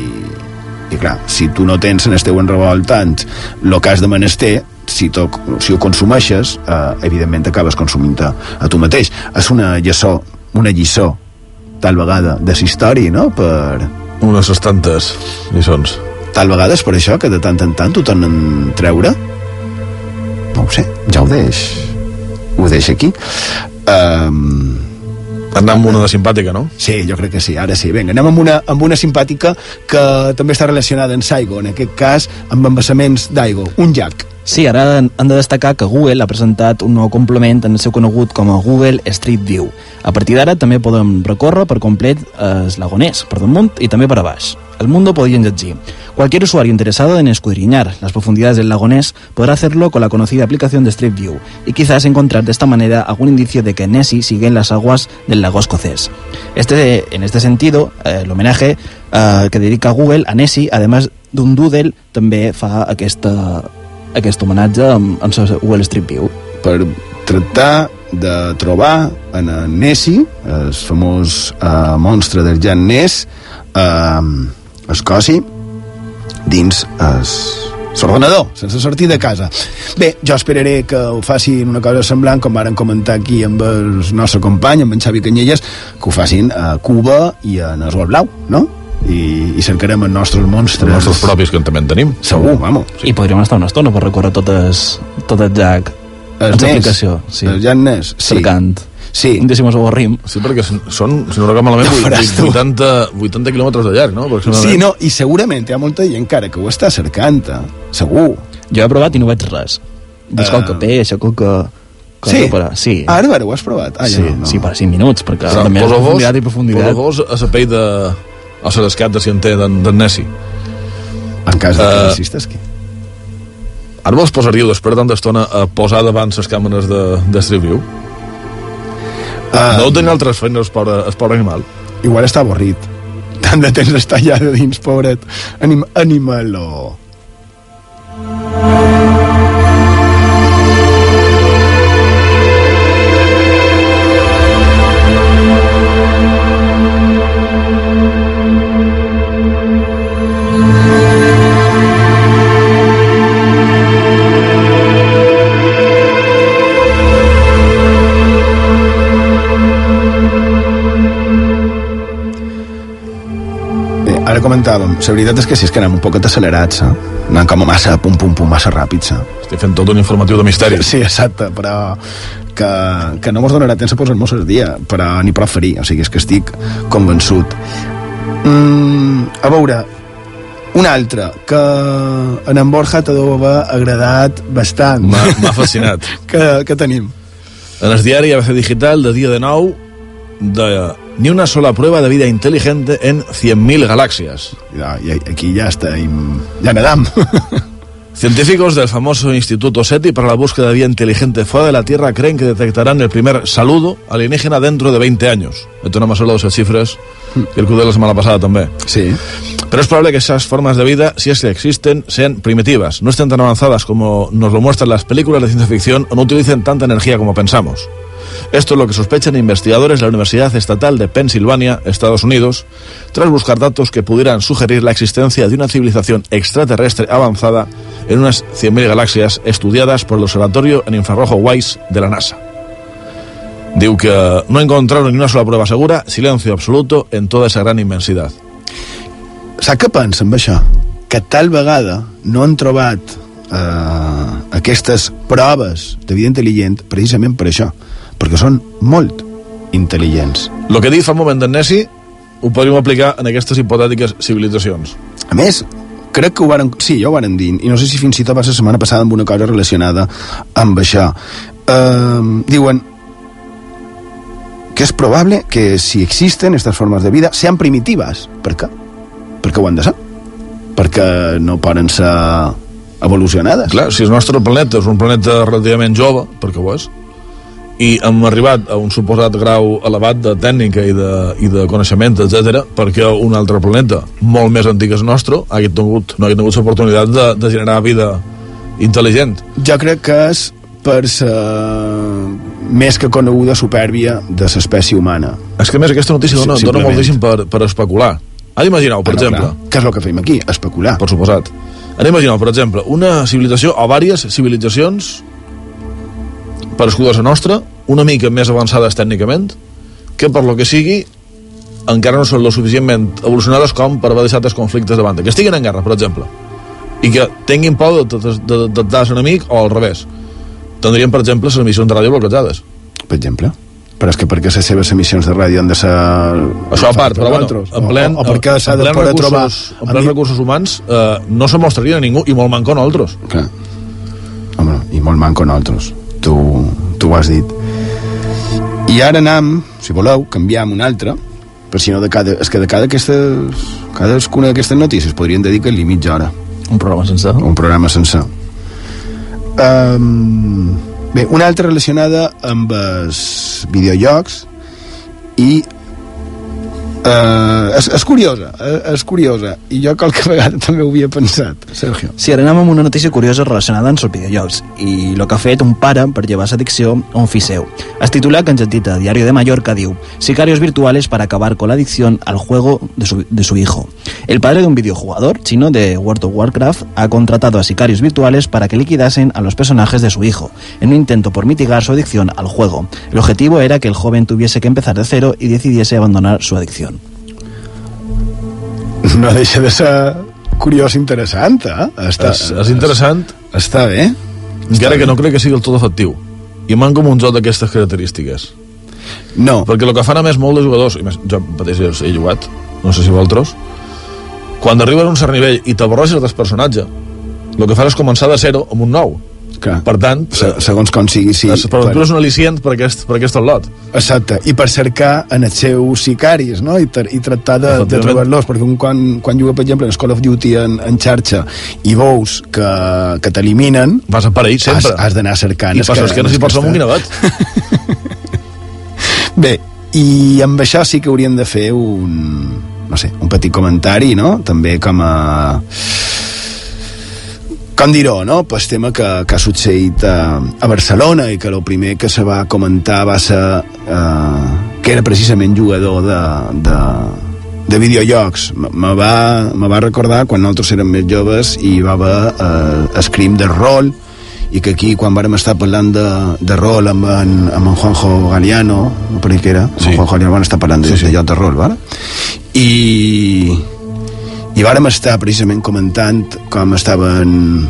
i clar, si tu no tens en el teu enrevoltant el que has de menester, si, to, si ho consumeixes, eh, evidentment acabes consumint a, a tu mateix. És una lliçó, una lliçó tal vegada de la història, no? Per... Unes tantes lliçons. Tal vegada és per això que de tant en tant ho tornen treure? No ho sé, ja ho deix. Ho deix aquí. Um... Anem amb una de simpàtica, no? Sí, jo crec que sí, ara sí. Vinga, anem amb una, amb una simpàtica que també està relacionada amb l'aigua, en aquest cas amb embassaments d'aigua, un llac. Sí, ara han de destacar que Google ha presentat un nou complement en el seu conegut com a Google Street View. A partir d'ara també podem recórrer per complet els lagoners, per damunt i també per a baix. El Mundo podía llegir: cualquier usuario interesado en escudriñar las profundidades del lagonés podrá hacerlo con la conocida aplicación de Street View y quizás encontrar de esta manera algún indicio de que Nessie sigue en las aguas del lago escocés. Este, en este sentido, eh, el homenaje eh, que dedica Google a Nessie, además d'un doodle, també fa aquesta, aquest homenatge amb, amb la Google Street View. Per tractar de trobar en Nessie, el famós eh, monstre del Jan Ness, eh, Escòcia, dins l'ordenador, sense sortir de casa. Bé, jo esperaré que ho facin una cosa semblant, com varen comentar aquí amb el nostre company, amb en Xavi Canyelles, que ho facin a Cuba i en el Sol Blau, no? I, i cercarem els nostres monstres. Els nostres propis, que també en tenim. Segur, vamos. Sí. I podríem estar una estona per recórrer tot el, tot el llac. El Ness, sí. el Jan Ness, sí. Cercant. Sí. Un décimo avorrim. Sí, perquè són, si no recordo malament, vuitanta, vuitanta quilòmetres de llarg, no? Sí, no, i segurament hi ha molta gent encara que ho està cercant, segur. Jo he provat i no veig res. Veig uh... qualque peix o qualque... Sí? Per... sí. Ah, ara, ara ho has provat? Ah, sí, ja no, no. sí, per cinc minuts, perquè però, també és profunditat i profunditat. Posa vos a la pell de... a la rescat de si en té d'en Nessie. En cas de que uh... necessites qui? Ara vos posaríeu després de tanta estona a posar davant les càmeres de, de Street View? Uh, no tenia altres feines el, el pobre animal. Igual està avorrit. Tant de temps està allà de dins, pobret anim, animal-o. Ara comentàvem, la veritat és que sí, és que anem un poc accelerats, eh? Anem com a massa pum pum pum, massa ràpids, eh? Estic fent tot un informatiu de misteri. Sí, exacte, però que, que no mos donarà temps a posar-nos al dia, però ni prou ferir, o sigui, és que estic convençut. Mm, a veure, un altre que en en Borja te deu haver agradat bastant. M'ha fascinat. que, que tenim? En el diari A B C Digital de dia de nou, de ni una sola prueba de vida inteligente en cien mil galaxias. Ja, ja, aquí ja està, ja nedam. Científicos del famoso Instituto SETI para la búsqueda de vida inteligente fuera de la Tierra creen que detectarán el primer saludo alienígena dentro de veinte años. Esto no me solo dos cifras y el Q de la semana pasada también. Sí. Pero es probable que esas formas de vida, si es que existen, sean primitivas, no estén tan avanzadas como nos lo muestran las películas de ciencia ficción o no utilicen tanta energía como pensamos. Esto es lo que sospechan investigadores de la Universidad Estatal de Pensilvania, Estados Unidos, tras buscar datos que pudieran sugerir la existencia de una civilización extraterrestre avanzada en unas cien mil galaxias estudiadas por el Observatorio en Infrarrojo WISE de la NASA. Diu que no encontraron ni una sola prueba segura, silencio absoluto en toda esa gran inmensidad. Saps què pensa amb això? Que tal vegada no han trobat eh, aquestes proves de vida intel·ligent precisament per això, perquè són molt intel·ligents. El que he dit fa un moment d'en Nessi ho podríem aplicar en aquestes hipotètiques civilitzacions. A més, crec que ho varen... Sí, ja ho varen dir, i no sé si fins i tot va ser la setmana passada amb una cosa relacionada amb això. Uh, diuen que és probable que si existen estas formes de vida sean primitivas. Per què? Perquè ho han de ser. Perquè no poden ser evolucionades. Clar, si el nostre planeta és un planeta relativament jove, perquè ho és, i hem arribat a un suposat grau elevat de tècnica i de, i de coneixement, etcètera, perquè un altre planeta molt més antic que el nostre hagi tingut, no hagi tingut l'oportunitat de, de generar vida intel·ligent. Jo crec que és per la més que coneguda supèrbia de l'espècie humana. És que a més aquesta notícia dona, dona moltíssim per, per especular. Ara imagineu, per ah, no, exemple... Clar. Què és el que fem aquí? Especular. Per suposat. Ara imagineu, per exemple, una civilització o diverses civilitzacions parescudes a nostra, una mica més avançades tècnicament, que per lo que sigui encara no són lo suficientment evolucionades com per haver deixat els conflictes davant, que estiguin en guerra, per exemple, i que tinguin por de, de, de, de dar l'enemic, o al revés. Tindrien, per exemple, les emissions de ràdio bloquejades. Per exemple. Però és que perquè les seves emissions de ràdio han de ser... Això a part, però bueno, en plen, o, o perquè s'ha de poder trobar... En plens recursos humans eh, no se mostrarien a ningú, i molt manco a nosaltres. Clar. Home, i molt manco a nosaltres. Tu, tu ho has dit. I ara anem, si voleu, canviam un altre, per si no de cada... És que de cada aquestes... Cadascuna d'aquestes notícies podrien dedicar-li mitja hora. Un programa sencer. Un programa sencer. Um, bé, una altra relacionada amb els videojocs i Uh, és, és curiosa, és curiosa, i jo qualque vegada també ho havia pensat, Sergio. Sí, ara anem amb una notícia curiosa relacionada amb els videojocs i el que ha fet un pare per llevar l'addicció a un fill seu. El titular que ens edita Diario de Mallorca diu: sicarios virtuales para acabar con la adicción al juego de su, de su hijo. El padre de un videojugador chino de World of Warcraft ha contratado a sicarios virtuales para que liquidasen a los personajes de su hijo, en un intento por mitigar su adicción al juego. El objetivo era que el joven tuviese que empezar de cero y decidiese abandonar su adicción. No deixa de ser curiós i interessant, eh? Està, és, és interessant. Està bé. Encara que no crec que sigui del tot efectiu. I manca un joc d'aquestes característiques. No. Perquè el que fan a més molt de jugadors, i més, jo mateix he jugat, no sé si vosaltres, quan arriben a un cert nivell i t'avorreixes del personatge, el que fan és començar de zero amb un nou. Clar. Per tant, Se, segons com sigui, sí. Però per... és un al·licient per aquest, per aquest lot. Exacte, i per cercar en els seus sicaris, no? I, ter, i tractar de, de trobar-los, perquè un, quan, quan juga, per exemple, en Call of Duty en, en xarxa i veus que, que t'eliminen, vas a per ells sempre. Has, has d'anar cercant. I passes que no s'hi pots fer un guinavet. Bé, i amb això sí que hauríem de fer un, no sé, un petit comentari, no? També com a... com dir-ho, no? Pel tema que, que ha succeït a, a Barcelona i que el primer que se va comentar va ser eh, que era precisament jugador de, de, de videojocs. Me va, me va recordar quan nosaltres érem més joves i hi va haver eh, escrim de rol, i que aquí quan vàrem estar parlant de, de rol amb en, amb en Juanjo Galiano, no per què era, sí. Amb Juanjo Galiano van estar parlant de, sí, sí. de joc de rol, ¿vale? I... i vàrem estar precisament comentant com estaven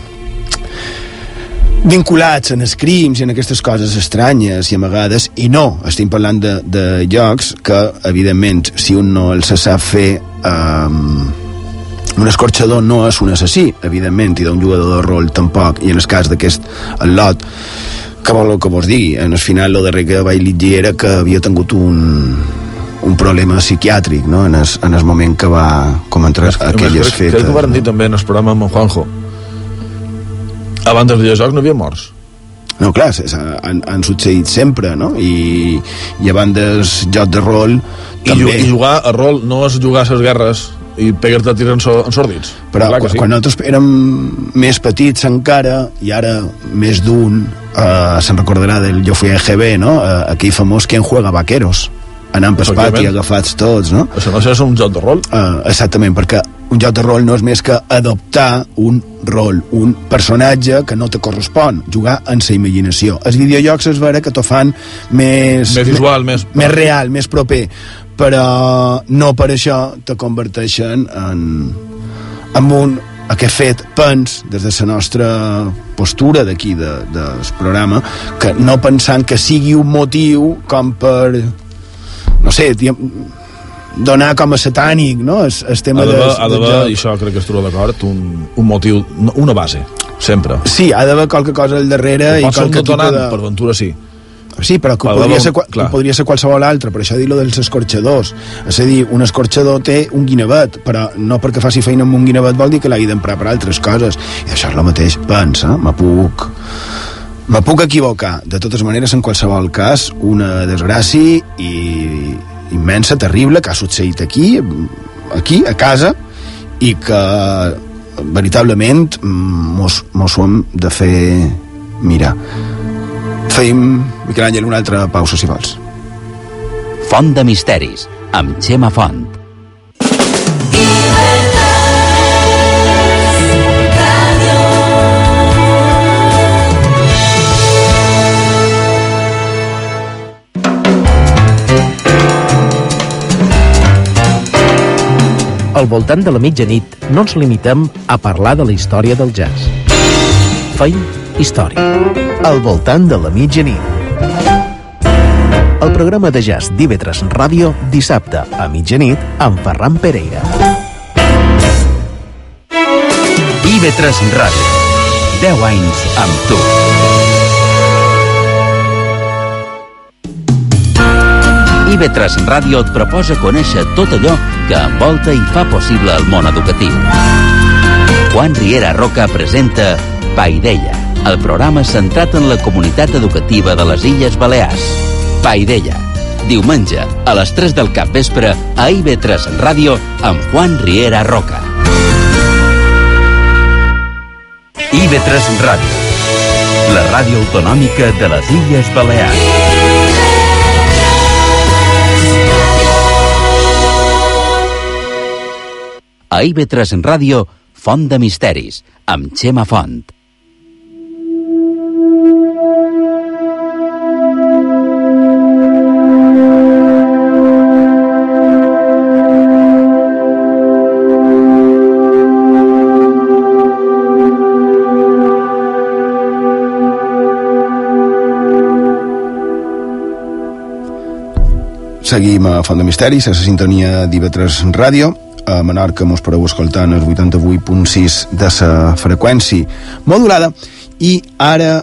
vinculats en els crims i en aquestes coses estranyes i amagades, i no, estem parlant de, de jocs que, evidentment, si un no els sap fer, um, un escorxador no és un assassí, evidentment, i d'un jugador de rol tampoc, i en el cas d'aquest el lot, que vol que vos digui, en el final el darrer que vaig llegir era que havia tingut un un problema psiquiàtric, no? en, el, en el moment que va comentar aquelles fetes. Crec que ho van dir també en el programa amb en Juanjo. Abans dels videojocs no hi havia morts. No, clar, han, han succeït sempre, no? I, i abans del joc de rol I, també. I jugar a rol no és jugar a les guerres i pegar-te a tirar en, so, en sòrdits. Però quan, sí. quan nosaltres érem més petits encara, i ara més d'un, uh, se'n recordarà del Jo fui a E G B, no? Uh, aquell famós Quien juega vaqueros, anant per pati agafats tots, no? Això no és un joc de rol? Uh, exactament, perquè un joc de rol no és més que adoptar un rol, un personatge que no te correspon, jugar en sa imaginació. Els videojocs és vera que t'ho fan més... Més visual, més... Més real, més proper, però no per això te converteixen en, en un... aquest fet, pens, des de la nostra postura d'aquí, de, del programa, que no pensant que sigui un motiu com per no sé, donar com a satànic, no? El, el tema ha d'haver, de, ha d'haver, i això crec que es troba d'acord, un, un motiu, una base, sempre. Sí, ha d'haver qualque cosa al darrere i qualque tipus de... per ventura sí. Sí, però que podria ser, podria ser qualsevol altre, per això dir-lo dels escorxadors. És a dir, un escorxador té un guinevet, però no perquè faci feina amb un guinevet vol dir que l'hagi d'emprar per altres coses. I això és el mateix, pensa, me puc... Me puc equivocar. De totes maneres, en qualsevol cas, una desgràcia i immensa, terrible, que ha succeït aquí, aquí, a casa, i que veritablement mos, mos ho hem de fer mirar. Feim, Miquel Àngel, una altra pausa, si vols. Font de misteris, amb Xema Font. Al voltant de la mitjanit no ens limitem a parlar de la història del jazz. Feim història. Al voltant de la mitjanit. El programa de jazz d'I V tres Ràdio, dissabte a mitjanit amb Ferran Pereira. I V tres Ràdio. deu anys amb tu. I V tres Ràdio et proposa conèixer tot allò que envolta i fa possible el món educatiu. Juan Riera Roca presenta Paideia, el programa centrat en la comunitat educativa de les Illes Balears. Paideia, diumenge a les tres del capvespre a I V tres Ràdio amb Juan Riera Roca. I V tres Ràdio, la ràdio autonòmica de les Illes Balears. A I V tres Ràdio, Font de misteris, amb Xema Font. Seguim a Font de misteris, a la sintonia d'I V tres Ràdio. A Menorca mos podeu escoltar en el vuitanta-vuit punt sis de la freqüència modulada. I ara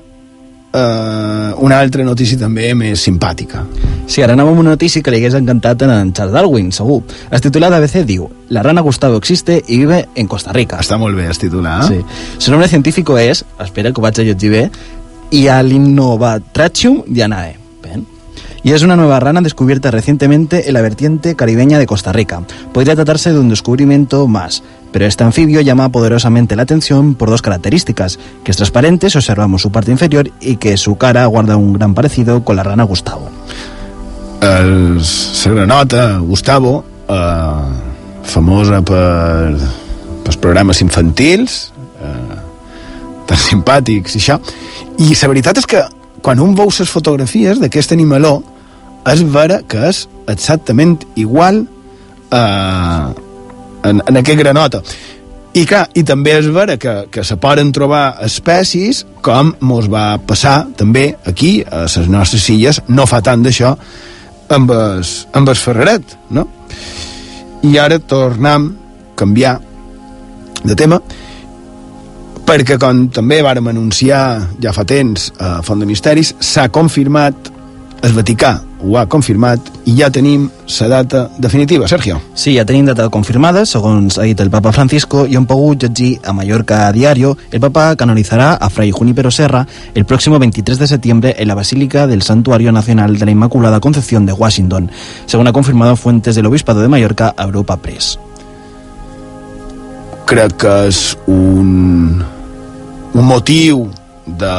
eh, una altra notícia també més simpàtica. Sí, ara anem amb una notícia que li hagués encantat en Charles Darwin, segur. El titular d'A B C diu: la rana Gustavo existe y vive en Costa Rica. Està molt bé el titular. Sí. Su nombre científico es, espera que ho vaig a llegir bé, Hyalinobatrachum dianae. Y es una nueva rana descubierta recientemente en la vertiente caribeña de Costa Rica. Podría tratarse de un descubrimiento más, pero este anfibio llama poderosamente la atención por dos características: que es transparente si observamos su parte inferior y que su cara guarda un gran parecido con la rana Gustavo. El, la granota Gustavo, eh, famosa per, per programes infantils, eh, tan simpàtics i això, i la veritat és que quan un veu les fotografies d'aquest animaló és vera que és exactament igual eh, en, en aquest granota. I clar, i també és vera que, que se poden trobar espècies com mos va passar també aquí a les nostres illes no fa tant d'això amb el, amb el ferreret, no? I ara tornem a canviar de tema, perquè com també vàrem anunciar ja fa temps a Font de Misteris, s'ha confirmat, el Vaticà ho ha confirmat i ja tenim la data definitiva. Sergio. Sí, ja tenim data confirmada, segons ha dit el Papa Francisco, i hem pogut llegir a Mallorca a Diario. El Papa canonizará a Fray Junípero Serra el próximo veintitrés de septiembre en la Basílica del Santuario Nacional de la Inmaculada Concepción de Washington, según ha confirmado fuentes del Obispado de Mallorca a Europa Press. Crec que és un, un motiu de...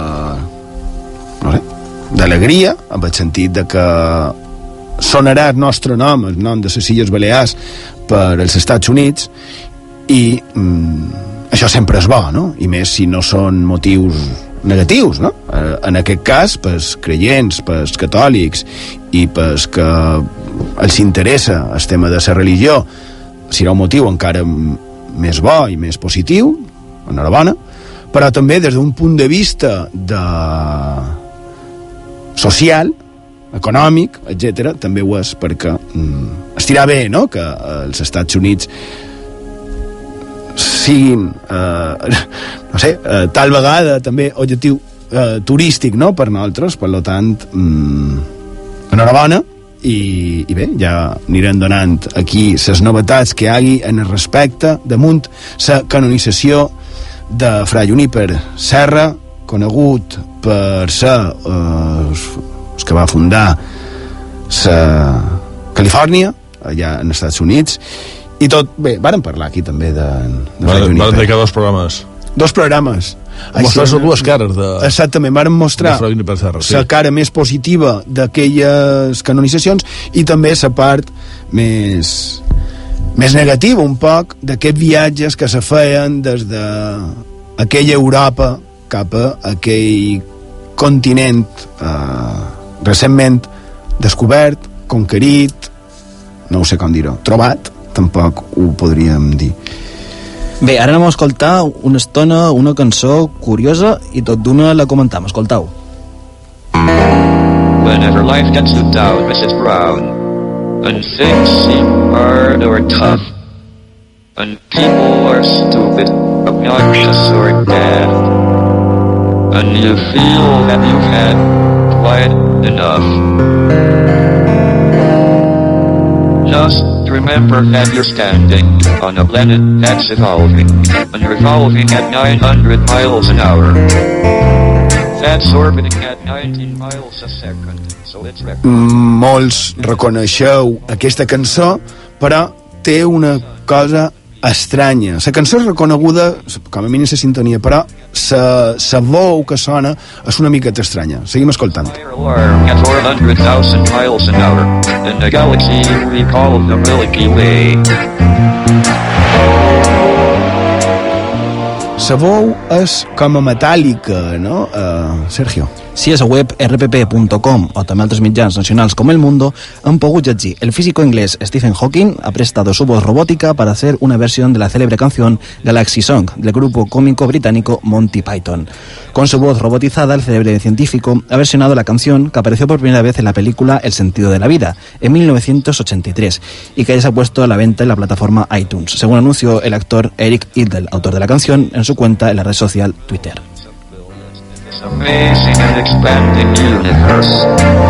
no sé, d'alegria, en el sentit de que sonarà el nostre nom, el nom de les Illes Balears, per als Estats Units, i mm, això sempre és bo, no? I més si no són motius negatius, no? Eh, en aquest cas, pels creients, pels catòlics i pels que els interessa el tema de la religió, serà un motiu encara més bo i més positiu, enhorabona, però també des d'un punt de vista de social, econòmic, etcètera, també ho és perquè mm, estirà bé, no?, que els Estats Units siguin, eh, no sé, eh, tal vegada també objectiu eh, turístic, no?, per nosaltres, per tant, mm, enhorabona, i, i bé, ja anirem donant aquí les novetats que hi hagi en el respecte damunt la canonització de Fra Juníper Serra, conegut per ser eh, el que va fundar la Califòrnia, allà als Estats Units, i tot, bé, vàrem parlar aquí també de, de Fra Juníper. Vàrem dedicar dos programes. Dos programes. Mostrar les dues cares de... Exactament, vàrem mostrar la sí. cara més positiva d'aquelles canonitzacions i també la part més, més negativa, un poc, d'aquests viatges que se feien des d'aquella Europa cap a aquell continent eh, recentment descobert, conquerit, no sé com dir-ho, trobat, tampoc ho podríem dir. Bé, ara anem a escoltar una estona una cançó curiosa i tot d'una la comentam. Escoltau. Whenever life gets you down, Missus Brown, and things seem hard or tough, and people are stupid, obnoxious or dead, and you feel that you've had quite enough, just remember that you're standing on a planet that's evolving and revolving at nine hundred miles an hour. That's orbiting at nineteen miles a second. So it's Molts reconeixeu aquesta cançó, però té una cosa estranya. La cançó és reconeguda, com a mínim la sintonia, però la veu que sona és una miqueta estranya. Seguim escoltant. At four hundred thousand miles an hour in the galaxy we call the Milky Way. La veu és com a metàl·lica, no, uh, Sergio? Sí, a la web erre pe pe punt com o també altres mitjans nacionals com El Mundo han pogut llegir. El físico inglés Stephen Hawking ha prestado su voz robótica para hacer una versión de la célebre canción Galaxy Song del grupo cómico británico Monty Python. Con su voz robotizada, el célebre científico ha versionado la canción que apareció por primera vez en la película El sentido de la vida en mil novecientos ochenta y tres y que ya se ha puesto a la venta en la plataforma iTunes, según anunció el actor Eric Idle, autor de la canción, en su cuenta en la red social Twitter. Amazing and expanding universe.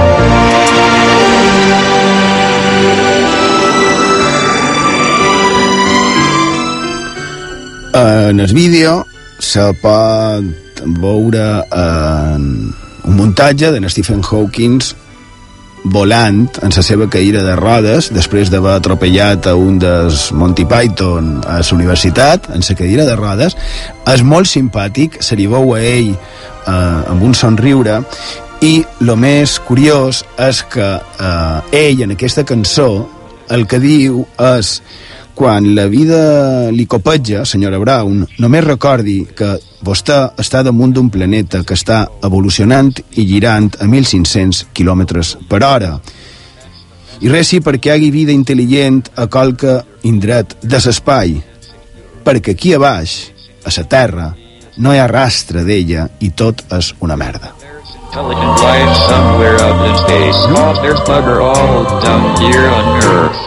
En el vídeo se pot veure en un muntatge de Stephen Hawking volant en la seva cadira de rodes després d'haver atropellat a un dels Monty Python a la universitat en la cadira de rodes. És molt simpàtic, se li veu a ell eh, amb un somriure, i el més curiós és que eh, ell en aquesta cançó el que diu és: quan la vida li copeja, senyora Brown, només recordi que vostè està damunt d'un planeta que està evolucionant i girant a mil cinc-cents quilòmetres per hora. I reci perquè hi hagi vida intel·ligent a qualque indret de l'espai, perquè aquí a baix, a la Terra, no hi ha rastre d'ella i tot és una merda. Intelligent life somewhere up in space, 'cause there's bugger all down here on Earth.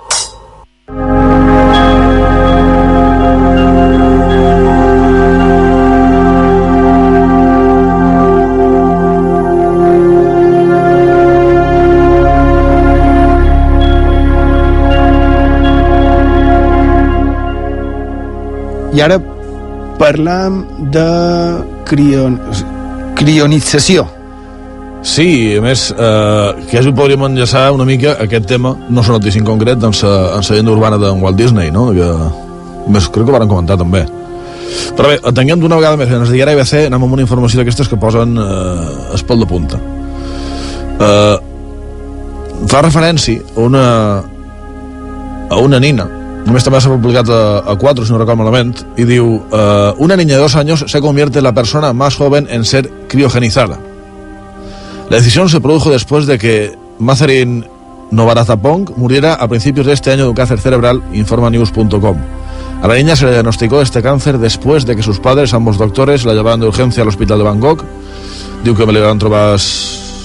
I ara parlam de crion... crionització. Sí, a més, eh, quasi ho podríem enllaçar una mica aquest tema, no s'ha notícia en concret, en la llegenda urbana de Walt Disney, no? Que, més, crec que ho van comentar també. Però bé, atenguem d'una vegada més, ens digui A B C, anem amb una informació d'aquestes que posen eh, espol de punta. Eh, fa referència a una a una nina, només també s'ha publicat a, a quatre, si no recordo malament, y diu, uh, una niña de dos años se convierte en la persona más joven en ser criogenizada. La decisión se produjo después de que Mazarin Novarazapong muriera a principios de este año de un cáncer cerebral, informa news punto com. A la niña se le diagnosticó este cáncer después de que sus padres, ambos doctores, la llevaban de urgencia al hospital de Bangkok. Diu que me li van trobar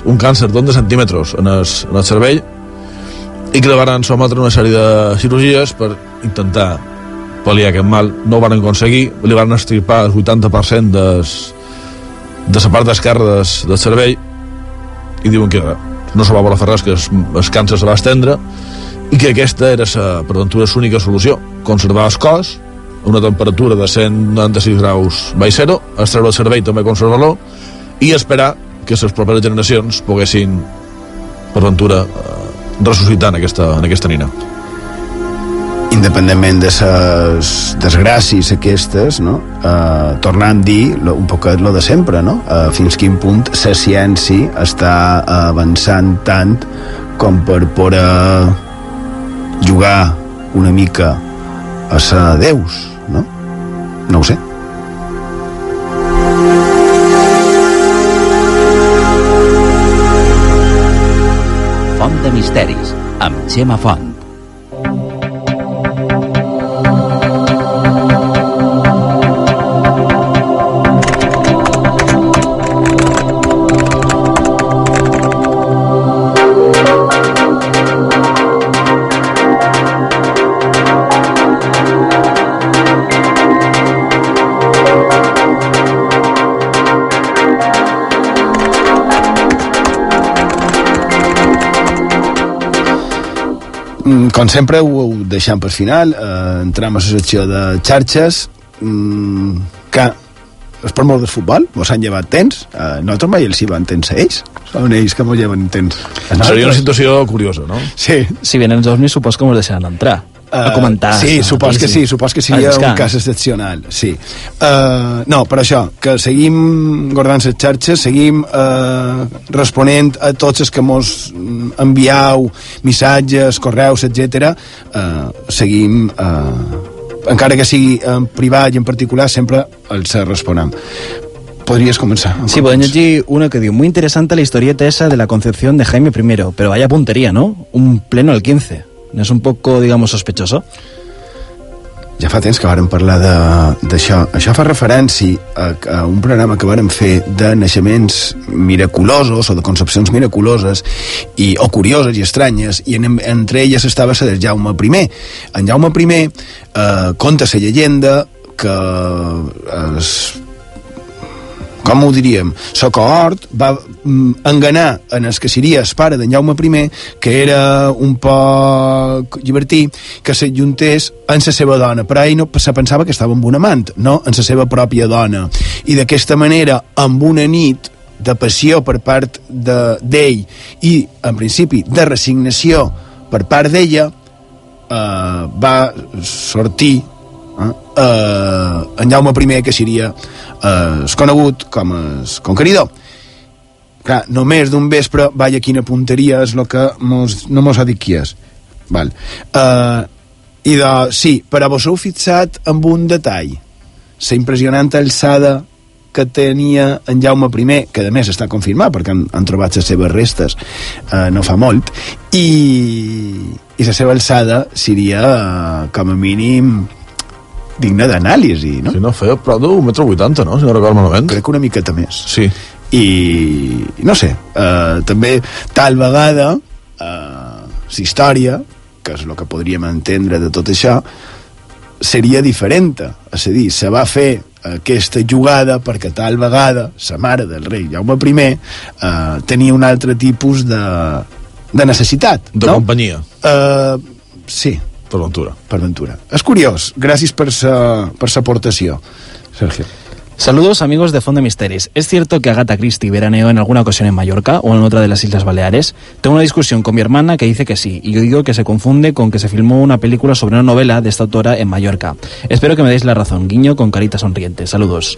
un càncer d'onze centímetres en el, en el cervell i que li van sometre una sèrie de cirurgies per intentar pal·liar aquest mal. No ho van aconseguir, li van estripar el vuitanta per cent des, de la part esquerra del, del cervell i diuen que no se va voler fer res, que el, el càncer se va estendre i que aquesta era la, per ventura, l'única solució: conservar el cos a una temperatura de cent noranta-sis graus baix zero, extreure el cervell, també conservar-lo, i esperar que les properes generacions poguessin, per ventura, eh, ressuscitar en aquesta, en aquesta nina. Independentment de les desgràcies aquestes, no? Uh, tornant a dir lo, un poquet lo de sempre, no? Uh, fins quin punt la ciència està avançant tant com per poder jugar una mica a ser déus, no? No ho sé. Font de misteris, amb Xema Font. Com sempre ho, ho deixem per final, eh, entrem a la secció de xarxes, mm, que és per molt del futbol, mos han llevat temps, eh, nosaltres mai els hi van temps a ells, són ells que mos lleven temps. Seria una situació curiosa, no? Sí. Si venen els ovnis, supos que mos deixaran entrar. A comentar. Uh, sí, supos que sí, supos que seria un cas excepcional, sí. Uh, no, per això, que seguim guardant les xarxes, seguim uh, responent a tots els que mos envieu missatges, correus, etcètera. Uh, seguim, uh, encara que sigui en privat i en particular, sempre els responem. Podries començar. Sí, podem llegir una que diu: muy interesante la historieta esa de la concepción de Jaime primero, pero vaya puntería, ¿no? Un pleno al quince. ¿No es un poco, digamos, sospechoso? Ja fa temps que vàrem parlar d'això. Això fa referència a, a un programa que vàrem fer de naixements miraculosos o de concepcions miraculoses i, o curioses i estranyes, i en, entre elles estava la del Jaume primer. En Jaume primer eh, conta la llegenda que es com ho diríem, la cohort va enganar en el que seria el pare d'en Jaume primer, que era un poc llibertí, que s'ajuntés en la seva dona, però ell no se pensava que estava amb un amant, no en la seva pròpia dona, i d'aquesta manera, amb una nit de passió per part d'ell i, en principi, de resignació per part d'ella, eh, va sortir eh, eh, en Jaume primer, que seria és conegut com el conqueridor. Clar, només d'un vespre, vaya quina punteria és el que mos, no mos ha dit qui és. Val. Uh, I de, sí, però vos heu fixat amb un detall, la impressionant alçada que tenia en Jaume primer, que a més està confirmat perquè han, han trobat les seves restes uh, no fa molt, i, i la seva alçada seria uh, com a mínim digne d'anàlisi, no? Sí, no, feia prou d'un metre vuitanta, no? Si no recordo malament. Crec que una miqueta més. Sí. I, no sé, eh, també tal vegada eh, la història, que és el que podríem entendre de tot això, seria diferent. És a dir, se va fer aquesta jugada perquè tal vegada la mare del rei Jaume primer eh, tenia un altre tipus de, de necessitat. De no? companyia. Eh, sí. Per ventura. Per ventura. És curiós. Gràcies per sa, per sa aportació, Sergio. Saludos, amigos de Font de Misteris. ¿Es cierto que Agatha Christie veraneó en alguna ocasión en Mallorca o en otra de las Islas Baleares? Tengo una discusión con mi hermana que dice que sí, y yo digo que se confunde con que se filmó una película sobre una novela de esta autora en Mallorca. Espero que me deis la razón. Guiño con carita sonriente. Saludos.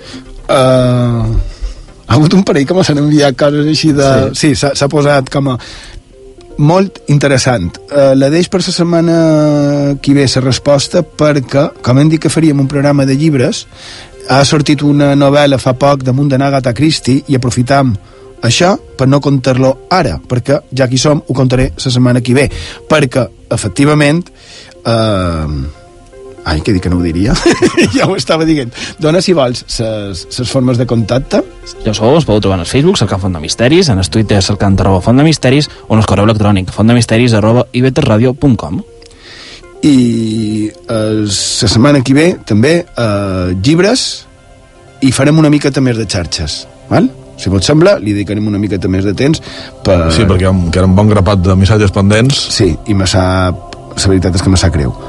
Uh, ha hagut un parell que m'han enviat coses així de... Sí, s'ha sí, posat com a... molt interessant. Uh, la deix per la setmana que ve la resposta, perquè, com hem dit que faríem un programa de llibres, ha sortit una novel·la fa poc damunt d'en Agatha Christie i aprofitam això per no contar-lo ara, perquè ja que hi som ho contaré la setmana que ve, perquè efectivament eh, ai, que dic que no ho diria ja ho estava dient. Dona, si vols, les formes de contacte. Ja ho sabeu, us podeu trobar en el Facebook cercant Font de Misteris, en el Twitter cercant arroba Font de Misteris o en el correu electrònic fontdemisteris arroba i b t radio punt com. I la setmana que ve també eh, llibres, i farem una miqueta més de xarxes, val? Si pot sembla, li dedicarem una miqueta més de temps per... Sí, perquè que era un bon grapat de missatges pendents. Sí, i me sap... la veritat és que me sap greu.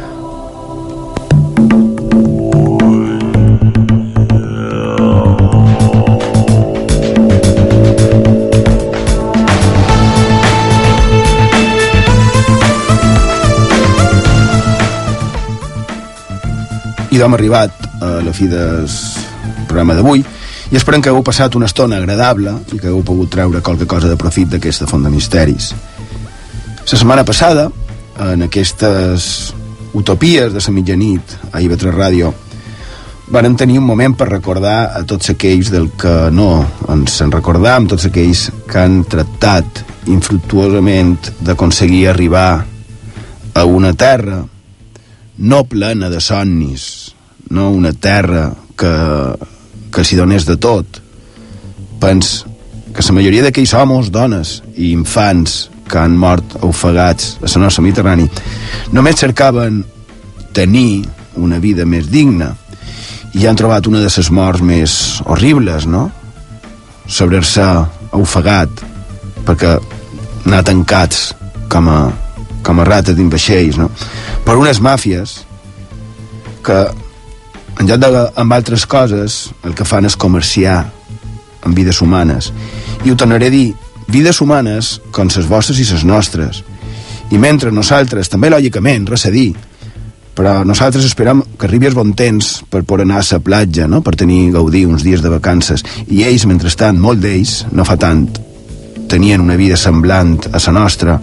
I d'hom arribat a la fi del programa d'avui i esperem que hagueu passat una estona agradable i que hagueu pogut treure qualque cosa de profit d'aquesta Font de Misteris. La setmana passada, en aquestes utopies de la mitjanit a I V tres Ràdio, varen tenir un moment per recordar a tots aquells del que no ens en recordam, tots aquells que han tractat infructuosament d'aconseguir arribar a una terra no plena de somnis, no una terra que, que s'hi donés de tot. Pens que la majoria d'aquells homes, dones i infants que han mort ofegats a la nostra Mediterrani només cercaven tenir una vida més digna i han trobat una de les morts més horribles, no? Saber-se ofegat perquè anar tancats com a com a rates dins vaixells, no? Per unes màfies que, en lloc de, amb altres coses, el que fan és comerciar amb vides humanes. I ho tornaré a dir, vides humanes com les vostres i les nostres. I mentre nosaltres, també lògicament, res a dir, però nosaltres esperam que arribi el bon temps per poder anar a la platja, no? Per tenir, gaudir uns dies de vacances. I ells, mentrestant, molt d'ells, no fa tant, tenien una vida semblant a la nostra,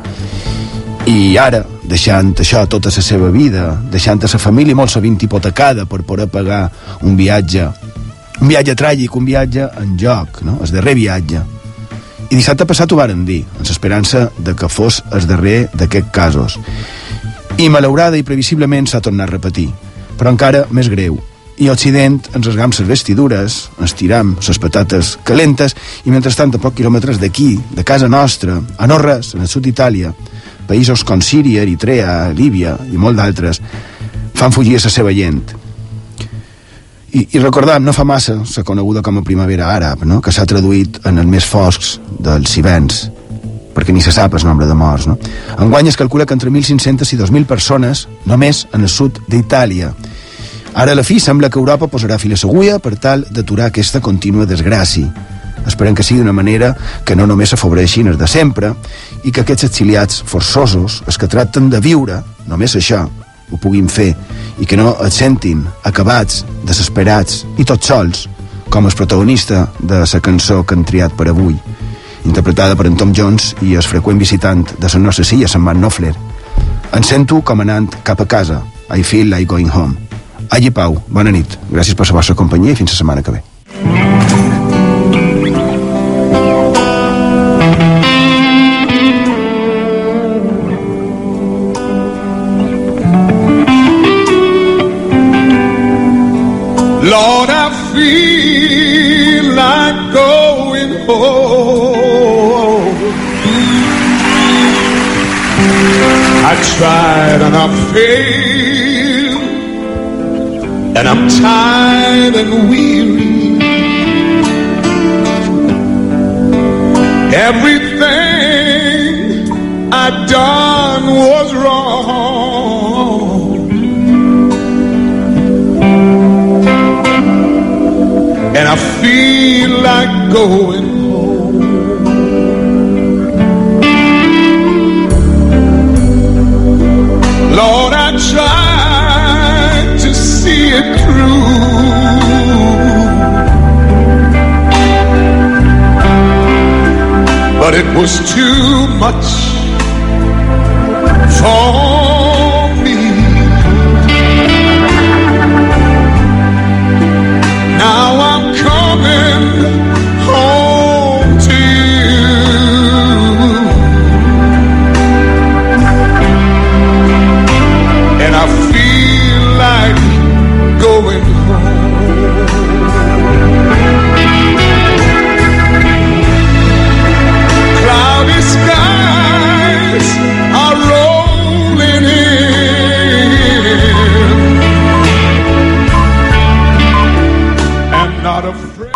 i ara, deixant això tota la seva vida, deixant a la família molt sovint hipotecada per poder pagar un viatge, un viatge tràgic, un viatge en joc, no? El darrer viatge. I dissabte passat ho varen dir, amb l'esperança de que fos el darrer d'aquests casos. I malaurada i previsiblement s'ha tornat a repetir, però encara més greu. I a Occident ens rasgam les vestidures, ens tiram les patates calentes i mentrestant a pocs quilòmetres d'aquí, de casa nostra, a no res, en el sud d'Itàlia, països com Síria, Eritrea, Líbia i molt d'altres fan fugir a la seva gent. I, i recordam, no fa massa s'ha coneguda com a primavera àrab, no? Que s'ha traduït en els més foscs dels hivens, perquè ni se sap el nombre de morts, no? Enguany es calcula que entre mil cinc-centes i dos mil persones només en el sud d'Itàlia. Ara a la fi sembla que Europa posarà fil a l'agulla per tal d'aturar aquesta contínua desgràcia. Esperem que sigui d'una manera que no només s'afavoreixin els de sempre i que aquests exiliats forçosos, els que tracten de viure, només això, ho puguin fer i que no et sentin acabats, desesperats i tots sols, com el protagonista de la cançó que han triat per avui, interpretada per en Tom Jones i el freqüent visitant de les nostres illes, en Matt Knopfler. Em sento com anant cap a casa. I feel like going home. Allí Pau, bona nit. Gràcies per la vostra companyia i fins la setmana que ve. Lord, I feel like going home. I tried and I failed, and I'm tired and weary. Everything I done was wrong. And I feel like going home. Lord, I tried to see it through, but it was too much for me. Now I'm coming home to you, and I feel like not afraid.